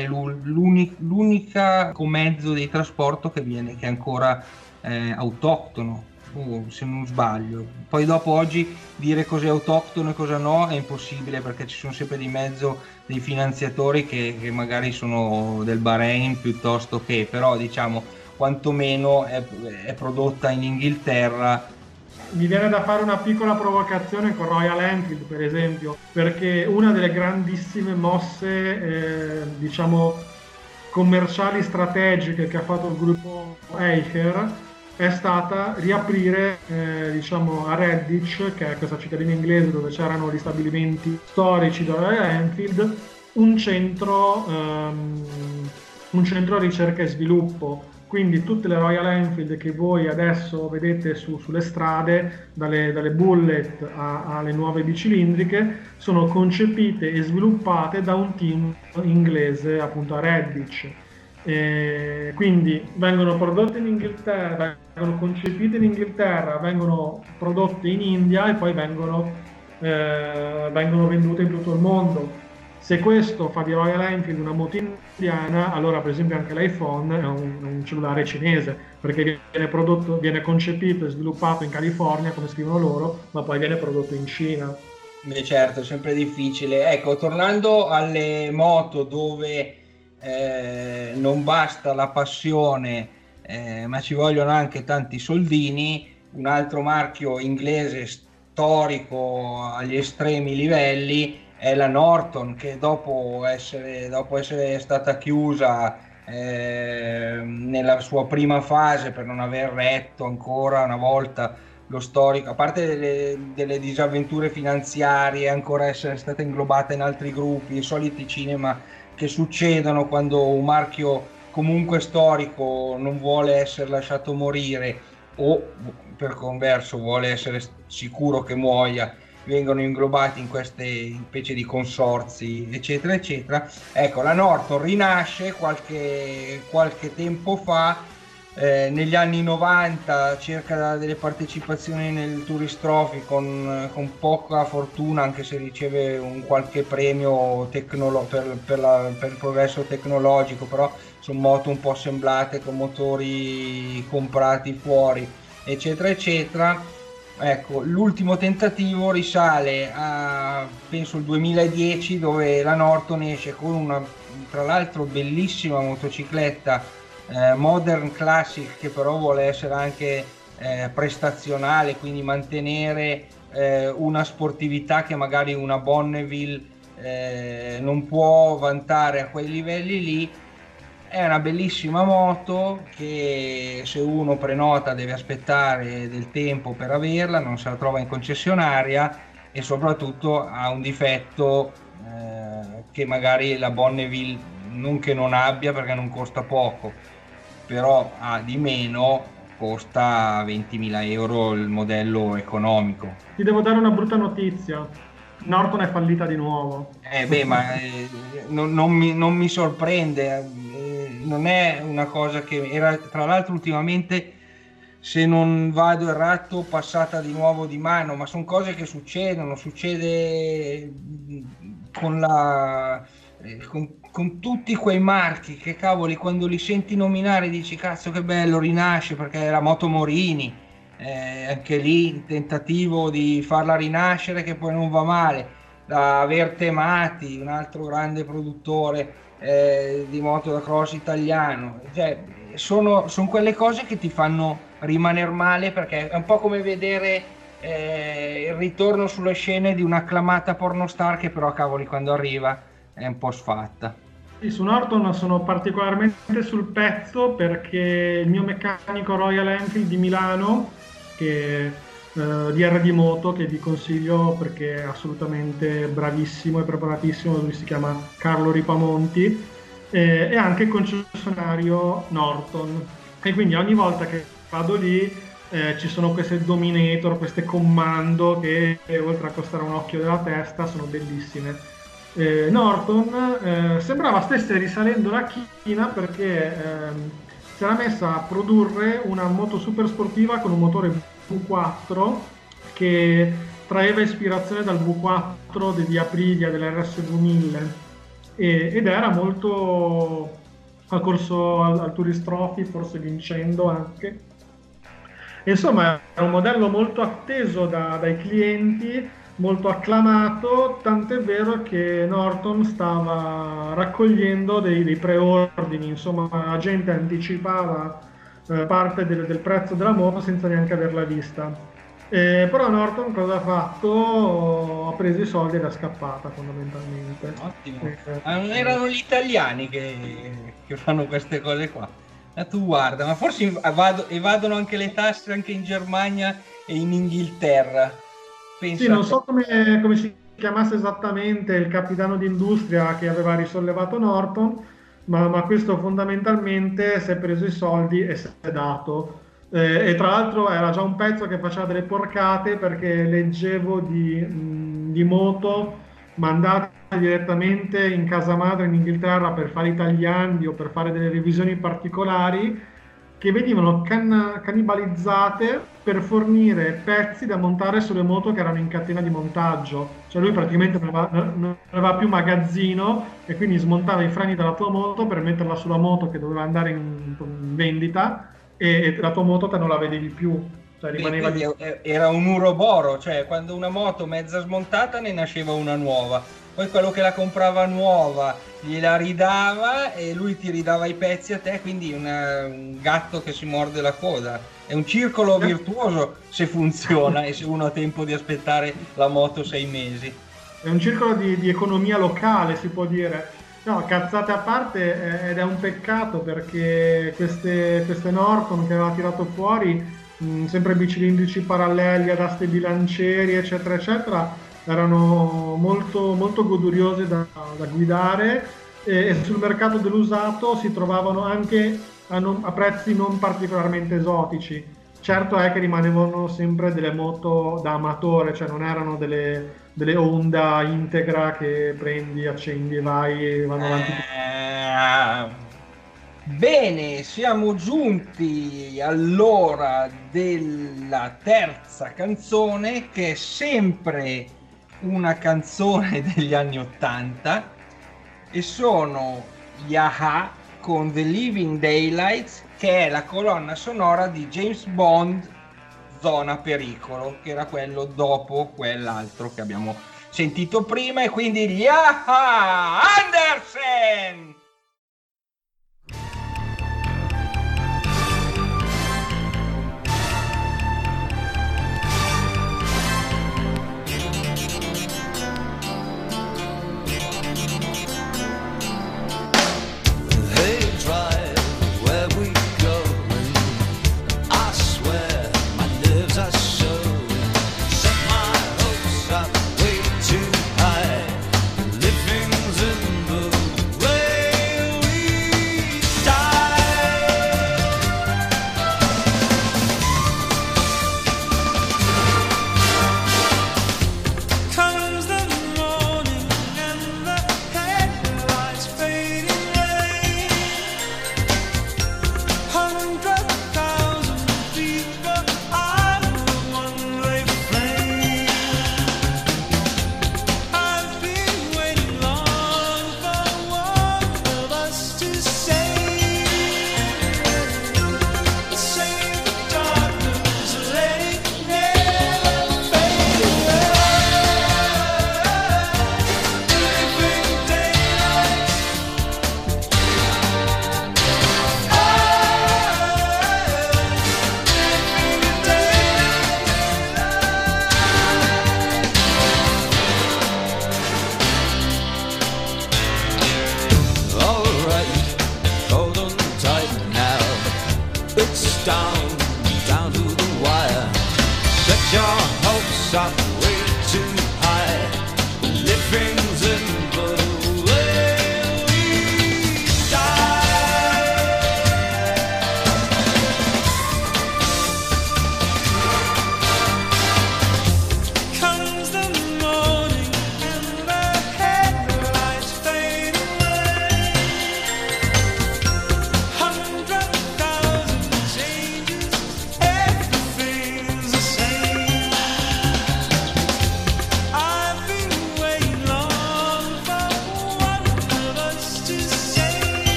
l'unico mezzo di trasporto che è ancora autoctono, se non sbaglio. Poi dopo oggi dire cos'è autoctono e cosa no è impossibile, perché ci sono sempre di mezzo dei finanziatori che magari sono del Bahrain piuttosto che, però diciamo quantomeno è prodotta in Inghilterra. Mi viene da fare una piccola provocazione con Royal Enfield, per esempio, perché una delle grandissime mosse diciamo commerciali strategiche che ha fatto il gruppo Eicher è stata riaprire diciamo a Redditch, che è questa cittadina inglese dove c'erano gli stabilimenti storici della Royal Enfield, un centro ricerca e sviluppo. Quindi tutte le Royal Enfield che voi adesso vedete sulle strade, dalle Bullet alle nuove bicilindriche, sono concepite e sviluppate da un team inglese, appunto a Redditch. Quindi vengono prodotte in Inghilterra, vengono concepite in Inghilterra, vengono prodotte in India e poi vengono vendute in tutto il mondo. Se questo fa di Royal Enfield una moto indiana, allora per esempio anche l'iPhone è un cellulare cinese, perché viene concepito e sviluppato in California, come scrivono loro, ma poi viene prodotto in Cina. Beh, certo, è sempre difficile. Ecco, tornando alle moto dove non basta la passione, ma ci vogliono anche tanti soldini, un altro marchio inglese storico agli estremi livelli è la Norton, che dopo essere stata chiusa nella sua prima fase per non aver retto ancora una volta lo storico, a parte delle disavventure finanziarie, ancora essere stata inglobata in altri gruppi, i soliti cinema che succedono quando un marchio comunque storico non vuole essere lasciato morire o per converso vuole essere sicuro che muoia, vengono inglobati in queste specie di consorzi, eccetera eccetera. Ecco, la Norton rinasce qualche tempo fa, negli anni 90 cerca delle partecipazioni nel Tourist Trophy con poca fortuna, anche se riceve un qualche premio per il progresso tecnologico, però sono moto un po' assemblate con motori comprati fuori, eccetera eccetera. Ecco, l'ultimo tentativo risale a penso il 2010, dove la Norton esce con una tra l'altro bellissima motocicletta Modern Classic, che però vuole essere anche prestazionale, quindi mantenere una sportività che magari una Bonneville non può vantare a quei livelli lì. È una bellissima moto che se uno prenota deve aspettare del tempo per averla, non se la trova in concessionaria e soprattutto ha un difetto che magari la Bonneville non che non abbia, perché non costa poco, però ha di meno, costa 20.000 euro il modello economico. Ti devo dare una brutta notizia: Norton è fallita di nuovo. Non mi sorprende, non è una cosa che era, tra l'altro ultimamente, se non vado errato, passata di nuovo di mano, ma sono cose che succede con tutti quei marchi che cavoli, quando li senti nominare dici cazzo che bello, rinasce, perché la moto Morini, anche lì tentativo di farla rinascere che poi non va male, da Vertemati, un altro grande produttore di moto da cross italiano, cioè sono quelle cose che ti fanno rimanere male, perché è un po' come vedere il ritorno sulle scene di un'acclamata pornostar che però cavoli quando arriva è un po' sfatta. Sì, su Norton sono particolarmente sul pezzo, perché il mio meccanico Royal Enfield di Milano, che di RD Moto, che vi consiglio perché è assolutamente bravissimo e preparatissimo, lui si chiama Carlo Ripamonti, è anche concessionario Norton, e quindi ogni volta che vado lì ci sono queste Dominator, queste Commando che oltre a costare un occhio della testa sono bellissime. Norton sembrava stesse risalendo la china, perché si era messa a produrre una moto super sportiva con un motore V4 che traeva ispirazione dal V4 di Aprilia, dell'RSV 1000, ed era molto ha corso al Tourist Trophy, forse vincendo anche. Insomma, è un modello molto atteso dai clienti, molto acclamato, tant'è vero che Norton stava raccogliendo dei preordini, insomma la gente anticipava parte del prezzo della moto senza neanche averla vista. Però Norton cosa ha fatto? Ha preso i soldi ed è scappata fondamentalmente. Ottimo. Non erano gli italiani che fanno queste cose qua? Tu guarda, ma forse evadono anche le tasse anche in Germania e in Inghilterra. Penso sì, non so come si chiamasse esattamente il capitano d'industria che aveva risollevato Norton, ma questo fondamentalmente si è preso i soldi e si è dato. E tra l'altro era già un pezzo che faceva delle porcate, perché leggevo di moto mandate direttamente in casa madre in Inghilterra per fare i tagliandi o per fare delle revisioni particolari, che venivano cannibalizzate per fornire pezzi da montare sulle moto che erano in catena di montaggio. Cioè lui praticamente non aveva più magazzino e quindi smontava i freni della tua moto per metterla sulla moto che doveva andare in vendita, e la tua moto te non la vedevi più. Cioè rimaneva lì. Era un uroboro, cioè quando una moto mezza smontata ne nasceva una nuova, poi quello che la comprava nuova gliela ridava e lui ti ridava i pezzi a te, quindi un gatto che si morde la coda. È un circolo virtuoso se funziona e se uno ha tempo di aspettare la moto 6 mesi. È un circolo di economia locale, si può dire. No, cazzate a parte, ed è un peccato perché queste Norton che aveva tirato fuori, sempre bicilindrici paralleli ad aste bilancieri, eccetera, eccetera, erano molto, molto goduriose da guidare, e sul mercato dell'usato si trovavano anche a prezzi non particolarmente esotici. Certo è che rimanevano sempre delle moto da amatore, cioè non erano delle Honda Integra che prendi, accendi e vai e vanno avanti. Bene, siamo giunti all'ora della terza canzone, che è sempre una canzone degli anni '80, e sono gli a-ha con The Living Daylights, che è la colonna sonora di James Bond Zona Pericolo, che era quello dopo quell'altro che abbiamo sentito prima, e quindi gli a-ha Andersen!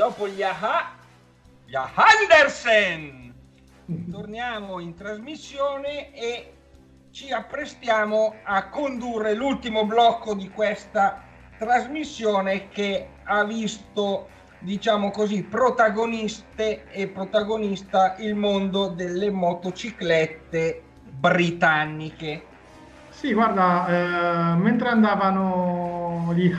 dopo gli Andersen, torniamo in trasmissione e ci apprestiamo a condurre l'ultimo blocco di questa trasmissione che ha visto, diciamo così, protagonista il mondo delle motociclette britanniche. Sì, guarda, mentre andavano gli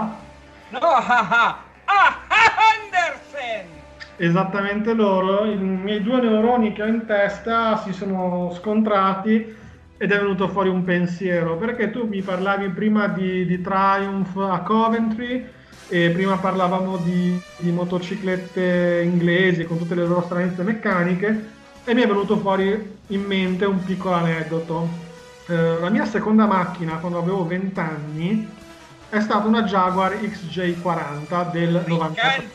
Andersen! esattamente loro, i miei due neuroni che ho in testa si sono scontrati ed è venuto fuori un pensiero, perché tu mi parlavi prima di Triumph a Coventry e prima parlavamo di motociclette inglesi con tutte le loro stranezze meccaniche e mi è venuto fuori in mente un piccolo aneddoto. La mia seconda macchina quando avevo 20 anni è stata una Jaguar XJ40 del 93.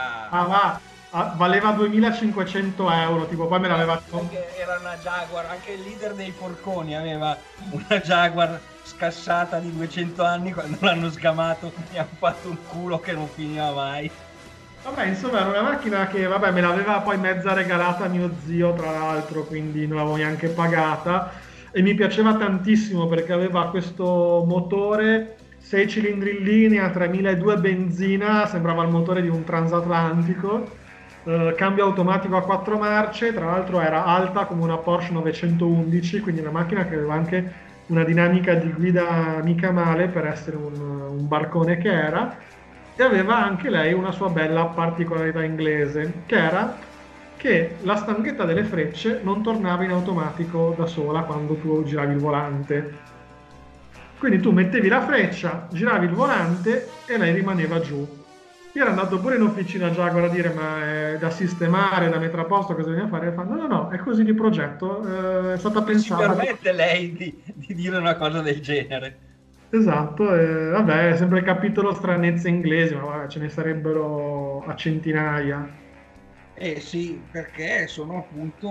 Valeva 2.500 euro, tipo, poi me l'aveva... Era una Jaguar, anche il leader dei porconi aveva una Jaguar scassata di 200 anni, quando l'hanno sgamato mi ha fatto un culo che non finiva mai. Vabbè, insomma, era una macchina che, vabbè, me l'aveva poi mezza regalata mio zio, tra l'altro, quindi non l'avevo neanche pagata. E mi piaceva tantissimo perché aveva questo motore 6 cilindri in linea, 3002 benzina, sembrava il motore di un transatlantico, cambio automatico a 4 marce, tra l'altro era alta come una Porsche 911, quindi una macchina che aveva anche una dinamica di guida mica male per essere un barcone che era, e aveva anche lei una sua bella particolarità inglese, che era che la stanghetta delle frecce non tornava in automatico da sola quando tu giravi il volante. Quindi tu mettevi la freccia, giravi il volante e lei rimaneva giù. Io ero andato pure in officina Jaguar a dire ma è da sistemare, da mettere a posto, cosa bisogna fare? E fa, no, è così di progetto, è stata pensata. Si permette lei di dire una cosa del genere. Esatto, vabbè, è sempre il capitolo stranezze inglesi, ma vabbè, ce ne sarebbero a centinaia. Sì, perché sono appunto,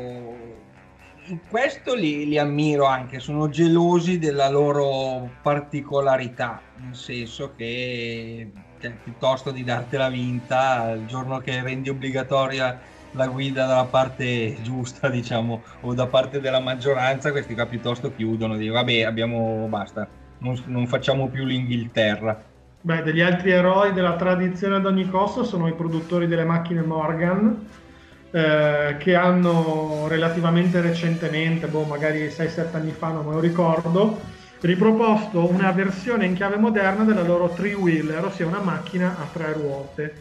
in questo li ammiro anche, sono gelosi della loro particolarità, nel senso che piuttosto di dartela vinta, il giorno che rendi obbligatoria la guida dalla parte giusta, diciamo, o da parte della maggioranza, questi qua piuttosto chiudono, dicono vabbè, basta, non facciamo più l'Inghilterra. Beh, degli altri eroi della tradizione ad ogni costo sono i produttori delle macchine Morgan, che hanno relativamente recentemente, magari 6-7 anni fa, non me lo ricordo, riproposto una versione in chiave moderna della loro three-wheeler, ossia una macchina a 3 ruote.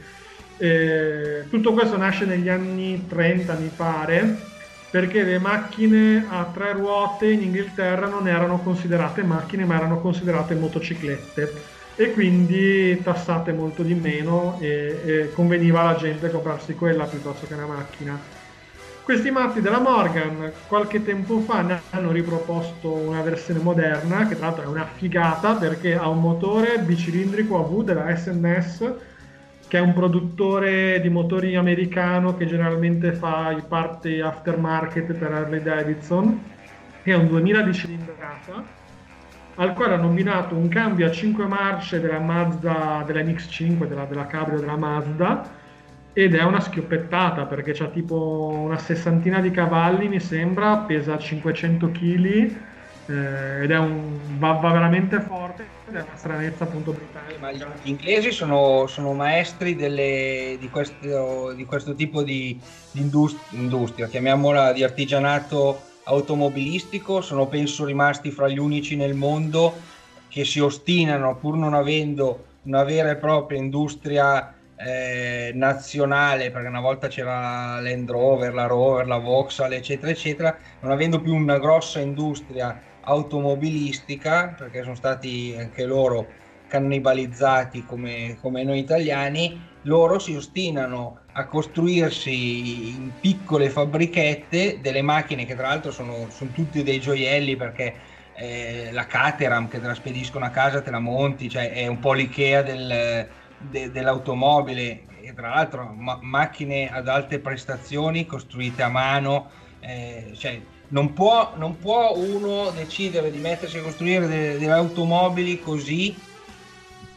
Tutto questo nasce negli anni 30, mi pare, perché le macchine a 3 ruote in Inghilterra non erano considerate macchine, ma erano considerate motociclette, e quindi tassate molto di meno e conveniva alla gente comprarsi quella piuttosto che una macchina. Questi matti della Morgan qualche tempo fa ne hanno riproposto una versione moderna, che tra l'altro è una figata perché ha un motore bicilindrico AV della SNS, che è un produttore di motori americano che generalmente fa i parti aftermarket per Harley Davidson, che è un 2000 di cilindrata, al quale hanno abbinato un cambio a 5 marce della Mazda, della MX-5, della cabrio della Mazda, ed è una schioppettata perché c'ha tipo una 60 di cavalli, mi sembra, pesa 500 kg, ed va veramente forte, ed è una stranezza appunto britannica. Ma gli inglesi sono maestri di questo tipo di industria, chiamiamola di artigianato automobilistico, sono penso rimasti fra gli unici nel mondo che si ostinano, pur non avendo una vera e propria industria nazionale, perché una volta c'era la Land Rover, la Rover, la Vauxhall, eccetera eccetera, non avendo più una grossa industria automobilistica, perché sono stati anche loro cannibalizzati come noi italiani, loro si ostinano a costruirsi in piccole fabbrichette delle macchine che tra l'altro sono tutti dei gioielli, perché la Caterham che te la spediscono a casa, te la monti, cioè è un po' l'Ikea dell'automobile, e tra l'altro macchine ad alte prestazioni costruite a mano, cioè non può uno decidere di mettersi a costruire delle automobili così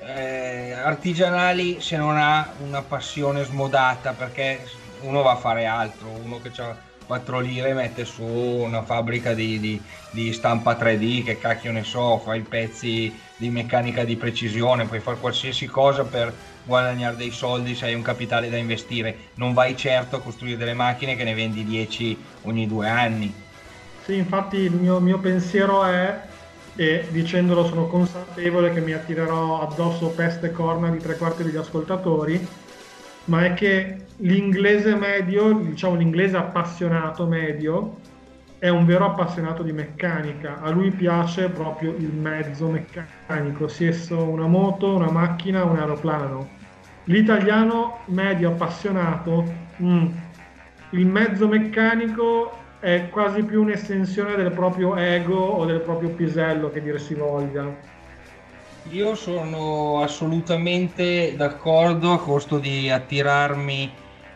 artigianali se non ha una passione smodata, perché uno va a fare altro, uno che ha 4 lire mette su una fabbrica di stampa 3D, che cacchio ne so, fa i pezzi di meccanica di precisione, puoi fare qualsiasi cosa per guadagnare dei soldi se hai un capitale da investire, non vai certo a costruire delle macchine che ne vendi 10 ogni 2 anni. Sì, infatti il mio pensiero è, e dicendolo sono consapevole che mi attirerò addosso peste e corna di 3/4 degli ascoltatori, ma è che l'inglese medio, diciamo l'inglese appassionato medio, è un vero appassionato di meccanica. A lui piace proprio il mezzo meccanico, sia esso una moto, una macchina, un aeroplano. L'italiano medio appassionato, il mezzo meccanico è quasi più un'estensione del proprio ego o del proprio pisello, che dir si voglia. Io sono assolutamente d'accordo, a costo di attirarmi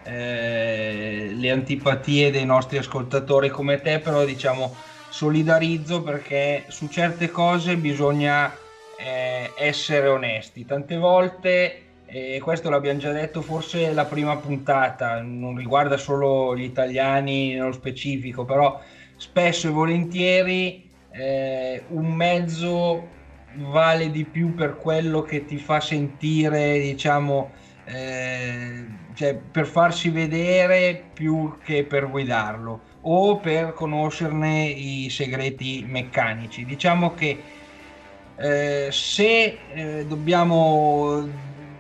le antipatie dei nostri ascoltatori come te, però diciamo solidarizzo, perché su certe cose bisogna essere onesti. Tante volte, questo l'abbiamo già detto forse la prima puntata, non riguarda solo gli italiani nello specifico, però spesso e volentieri un mezzo vale di più per quello che ti fa sentire, diciamo, cioè per farsi vedere più che per guidarlo o per conoscerne i segreti meccanici. Diciamo che se dobbiamo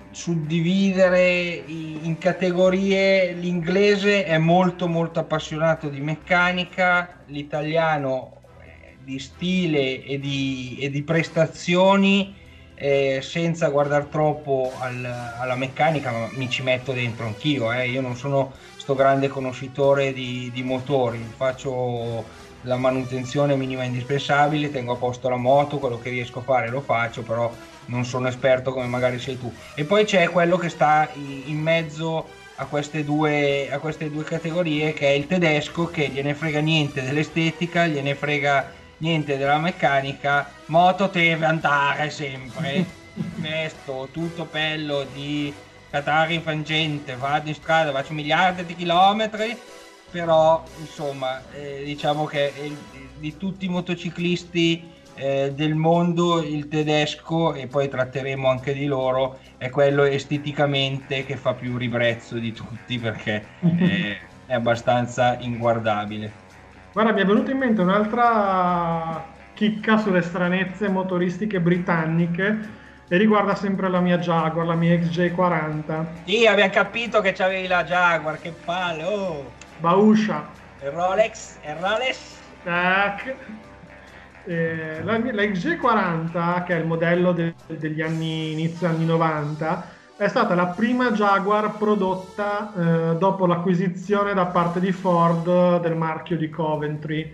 suddividere in categorie, l'inglese è molto molto appassionato di meccanica, l'italiano di stile e di prestazioni, senza guardare troppo alla meccanica, ma mi ci metto dentro anch'io. Io non sono sto grande conoscitore di motori, faccio la manutenzione minima indispensabile, tengo a posto la moto, quello che riesco a fare lo faccio, però non sono esperto come magari sei tu. E poi c'è quello che sta in mezzo a queste due categorie, che è il tedesco, che gliene frega niente dell'estetica, gliene frega niente della meccanica, moto deve andare sempre, questo tutto bello di catare in frangente, vado in strada, faccio miliardi di chilometri, però insomma diciamo che di tutti i motociclisti del mondo il tedesco, e poi tratteremo anche di loro, è quello esteticamente che fa più ribrezzo di tutti, perché è abbastanza inguardabile. Guarda, mi è venuta in mente un'altra chicca sulle stranezze motoristiche britanniche e riguarda sempre la mia Jaguar, la mia XJ40. Sì, abbiamo capito che c'avevi la Jaguar, che palle, oh! Bauscia. Il Rolex. Tac. La XJ40, che è il modello degli anni, inizio anni 90, è stata la prima Jaguar prodotta dopo l'acquisizione da parte di Ford del marchio di Coventry.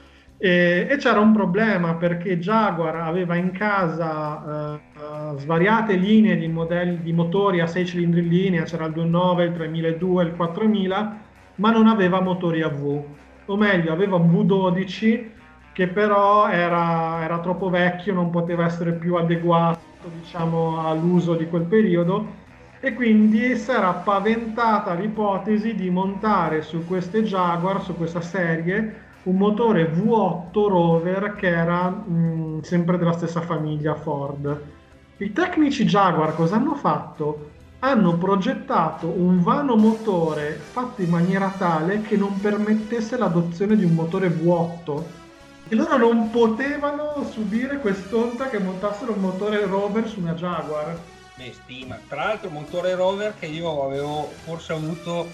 E c'era un problema, perché Jaguar aveva in casa svariate linee di modelli di motori a 6 cilindri in linea, c'era il 2.9, il 3002, il 4000, ma non aveva motori a V, o meglio aveva un V12 che però era troppo vecchio, non poteva essere più adeguato, diciamo, all'uso di quel periodo, e quindi si era paventata l'ipotesi di montare su queste Jaguar, su questa serie, un motore V8 Rover che era sempre della stessa famiglia Ford. I tecnici Jaguar cosa hanno fatto? Hanno progettato un vano motore fatto in maniera tale che non permettesse l'adozione di un motore V8, e loro non potevano subire quest'onta che montassero un motore Rover su una Jaguar. Beh, stima. Tra l'altro motore Rover che io avevo forse avuto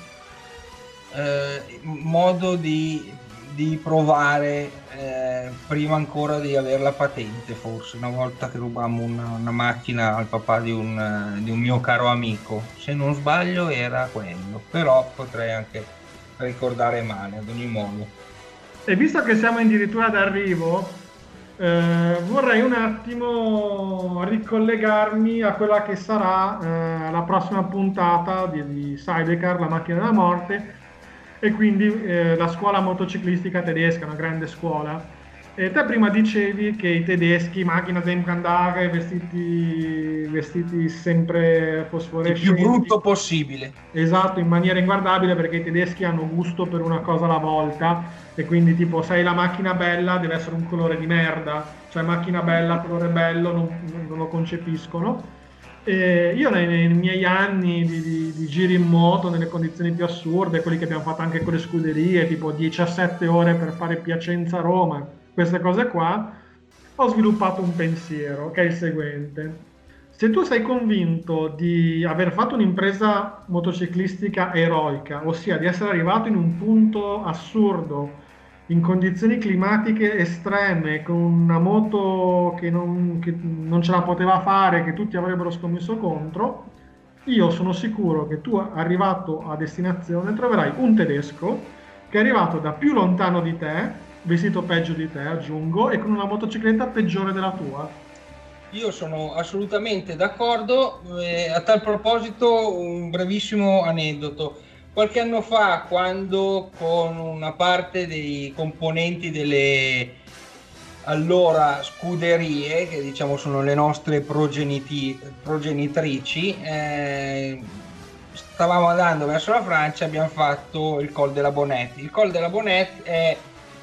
modo di provare prima ancora di avere la patente, forse una volta che rubammo una macchina al papà di un mio caro amico, se non sbaglio era quello, però potrei anche ricordare male. Ad ogni modo, e visto che siamo addirittura d'arrivo, vorrei un attimo ricollegarmi a quella che sarà la prossima puntata di Sidecar, la macchina della morte, e quindi la scuola motociclistica tedesca, una grande scuola. E te prima dicevi che i tedeschi, macchina sempre andare, vestiti sempre Il più fosforescenti. brutto possibile. Esatto, in maniera inguardabile perché i tedeschi hanno gusto per una cosa alla volta e quindi tipo sai la macchina bella deve essere un colore di merda, cioè macchina bella, colore bello, non lo concepiscono. E io nei miei anni di giri in moto, nelle condizioni più assurde, quelli che abbiamo fatto anche con le scuderie, tipo 17 ore per fare Piacenza-Roma, queste cose qua, ho sviluppato un pensiero che è il seguente. Se tu sei convinto di aver fatto un'impresa motociclistica eroica, ossia di essere arrivato in un punto assurdo, in condizioni climatiche estreme, con una moto che non ce la poteva fare, che tutti avrebbero scommesso contro, io sono sicuro che tu, arrivato a destinazione, troverai un tedesco che è arrivato da più lontano di te, vestito peggio di te, aggiungo, e con una motocicletta peggiore della tua. Io sono assolutamente d'accordo. A tal proposito, un brevissimo aneddoto. Qualche anno fa, quando con una parte dei componenti delle allora scuderie, che diciamo sono le nostre progenitrici, stavamo andando verso la Francia, abbiamo fatto il Col de la Bonette. Il Col de la Bonette è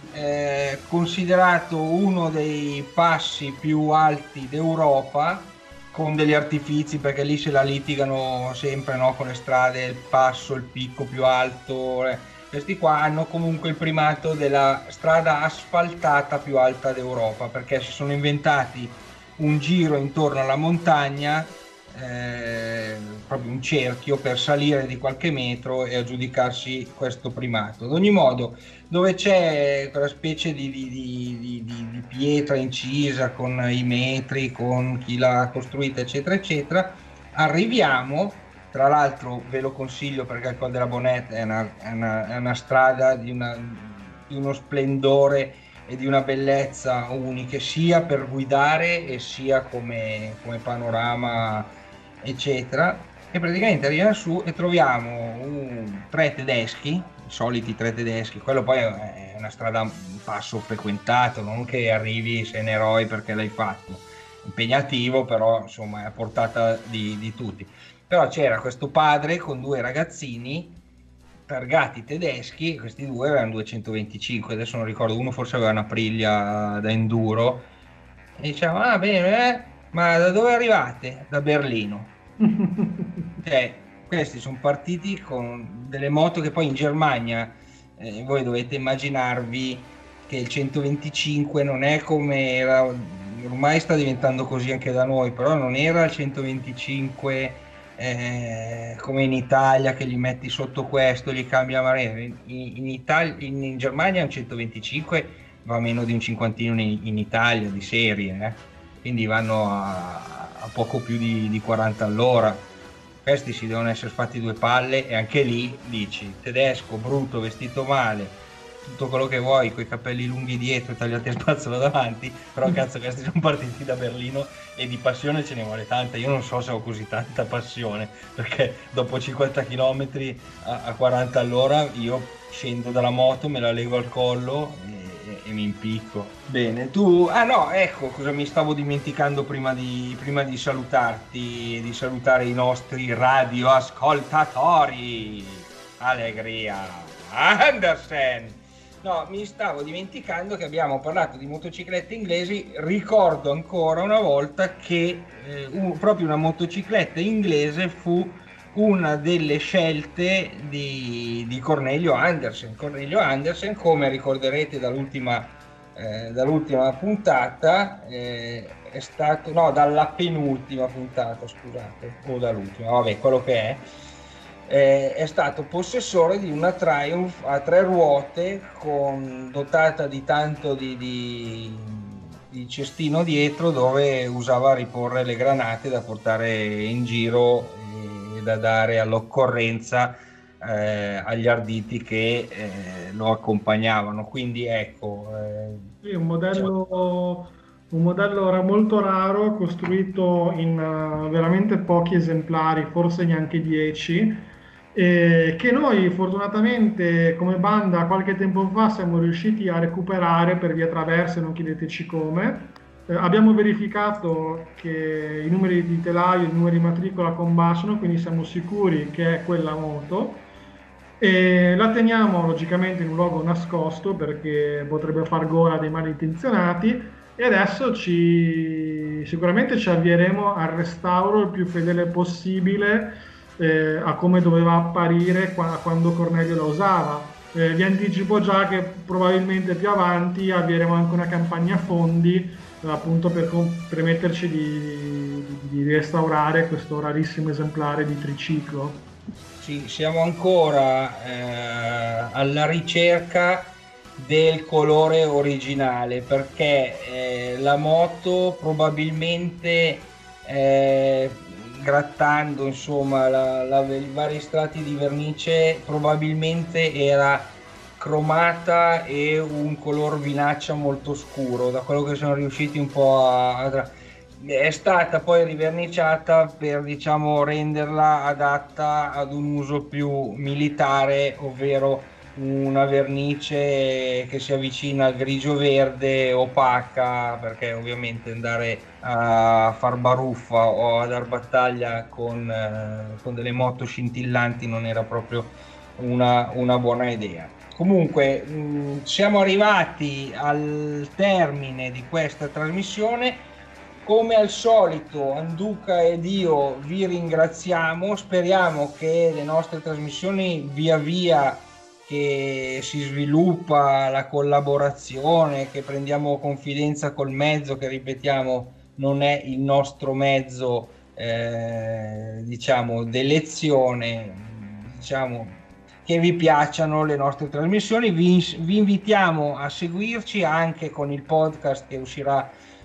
considerato uno dei passi più alti d'Europa, con degli artifizi, perché lì se la litigano sempre, no? Con le strade, il passo, il picco più alto. Questi qua hanno comunque il primato della strada asfaltata più alta d'Europa, perché si sono inventati un giro intorno alla montagna, proprio un cerchio per salire di qualche metro e aggiudicarsi questo primato. Ad ogni modo, dove c'è quella specie di pietra incisa con i metri, con chi l'ha costruita, eccetera, eccetera, arriviamo. Tra l'altro ve lo consiglio perché il Col della Bonette è una strada di uno splendore e di una bellezza uniche, sia per guidare e sia come panorama, eccetera. E praticamente arriviamo su e troviamo tre tedeschi, i soliti tre tedeschi. Quello poi è una strada, un passo frequentato, non che arrivi sei un eroe perché l'hai fatto, impegnativo, però insomma è a portata di tutti. Però c'era questo padre con due ragazzini targati tedeschi, questi due avevano 225, adesso non ricordo, uno forse aveva una Aprilia da enduro, e diceva, ah bene, ma da dove arrivate? Da Berlino. Cioè, questi sono partiti con delle moto che poi in Germania, voi dovete immaginarvi che il 125 non è come era, ormai sta diventando così anche da noi, però non era il 125 come in Italia che gli metti sotto questo, gli cambia marina. In Germania un 125 va meno di un cinquantino in Italia di serie, quindi vanno a poco più di 40 all'ora. Questi si devono essere fatti due palle e anche lì dici tedesco, brutto, vestito male, tutto quello che vuoi, coi capelli lunghi dietro, tagliati a spazzolo davanti, però cazzo questi sono partiti da Berlino e di passione ce ne vuole tanta. Io non so se ho così tanta passione, perché dopo 50 km a 40 all'ora io scendo dalla moto, me la lego al collo e mi impicco. Bene, tu... Ah no, ecco cosa mi stavo dimenticando prima di salutarti e di salutare i nostri radioascoltatori. Allegria! Andersen! No, mi stavo dimenticando che abbiamo parlato di motociclette inglesi. Ricordo ancora una volta che proprio una motocicletta inglese fu una delle scelte di Cornelio Andersen. Cornelio Andersen, come ricorderete dall'ultima puntata, è stato, no, dalla penultima puntata, scusate, o dall'ultima, vabbè, quello che è stato possessore di una Triumph a tre ruote dotata di tanto di cestino dietro, dove usava riporre le granate da portare in giro e da dare all'occorrenza agli arditi che lo accompagnavano. Quindi ecco, sì, un modello era molto raro, costruito in veramente pochi esemplari, forse neanche 10, che noi fortunatamente come banda qualche tempo fa siamo riusciti a recuperare per vie traverse, non chiedeteci come. Abbiamo verificato che i numeri di telaio, i numeri di matricola combaciano, quindi siamo sicuri che è quella moto. E la teniamo logicamente in un luogo nascosto perché potrebbe far gola dei malintenzionati e adesso sicuramente ci avvieremo al restauro il più fedele possibile a come doveva apparire quando Cornelio la usava. Vi anticipo già che probabilmente più avanti avvieremo anche una campagna fondi appunto per permetterci di restaurare questo rarissimo esemplare di triciclo. Sì, siamo ancora alla ricerca del colore originale perché la moto probabilmente grattando insomma i vari strati di vernice probabilmente era cromata e un color vinaccia molto scuro, da quello che sono riusciti un po' è stata poi riverniciata per, diciamo, renderla adatta ad un uso più militare, ovvero una vernice che si avvicina al grigio verde opaca, perché ovviamente andare a far baruffa o a dar battaglia con delle moto scintillanti non era proprio una buona idea. Comunque siamo arrivati al termine di questa trasmissione. Come al solito Anduka ed io vi ringraziamo, speriamo che le nostre trasmissioni via via che si sviluppa la collaborazione, che prendiamo confidenza col mezzo, che ripetiamo non è il nostro mezzo diciamo d'elezione, diciamo che vi piacciono le nostre trasmissioni. Vi invitiamo a seguirci anche con il podcast che uscirà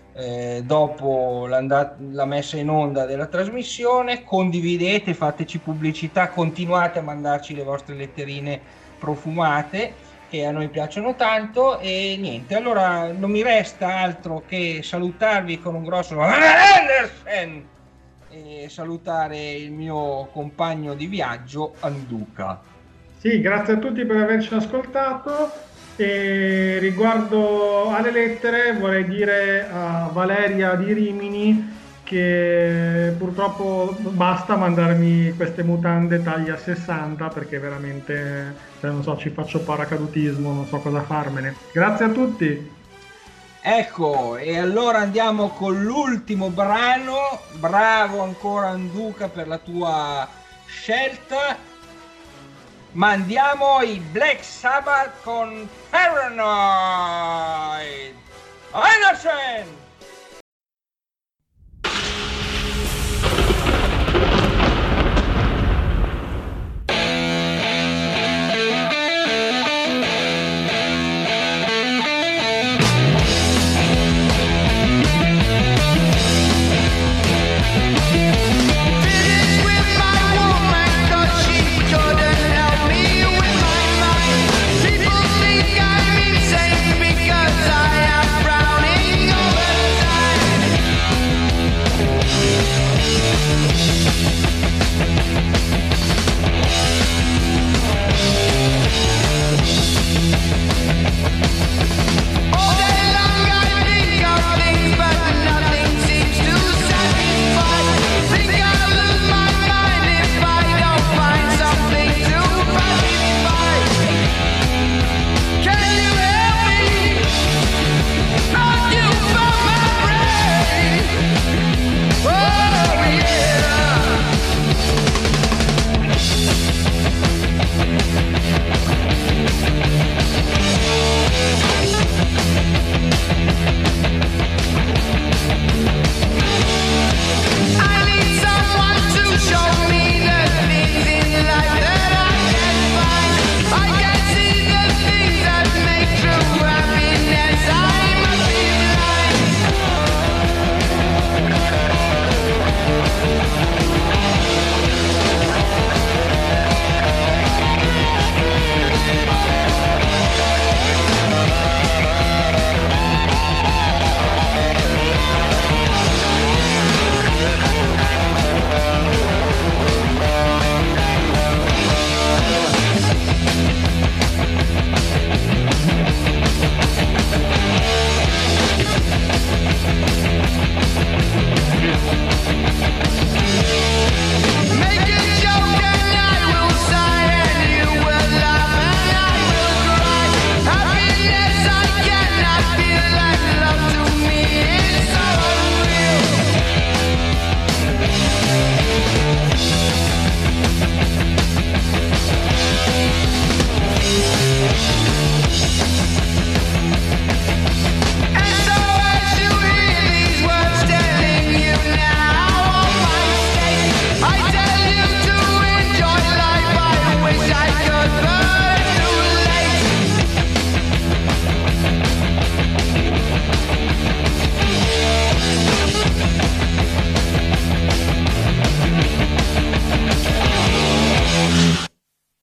dopo la messa in onda della trasmissione. Condividete, fateci pubblicità, continuate a mandarci le vostre letterine profumate che a noi piacciono tanto. E niente, allora non mi resta altro che salutarvi con un grosso Andersen e salutare il mio compagno di viaggio Anduka. Sì, grazie a tutti per averci ascoltato. E riguardo alle lettere vorrei dire a Valeria di Rimini che purtroppo basta mandarmi queste mutande taglia 60 perché veramente, non so, ci faccio paracadutismo, non so cosa farmene. Grazie a tutti. Ecco, e allora andiamo con l'ultimo brano. Bravo ancora Anduka per la tua scelta. Mandiamo i Black Sabbath con Paranoid. Andersen!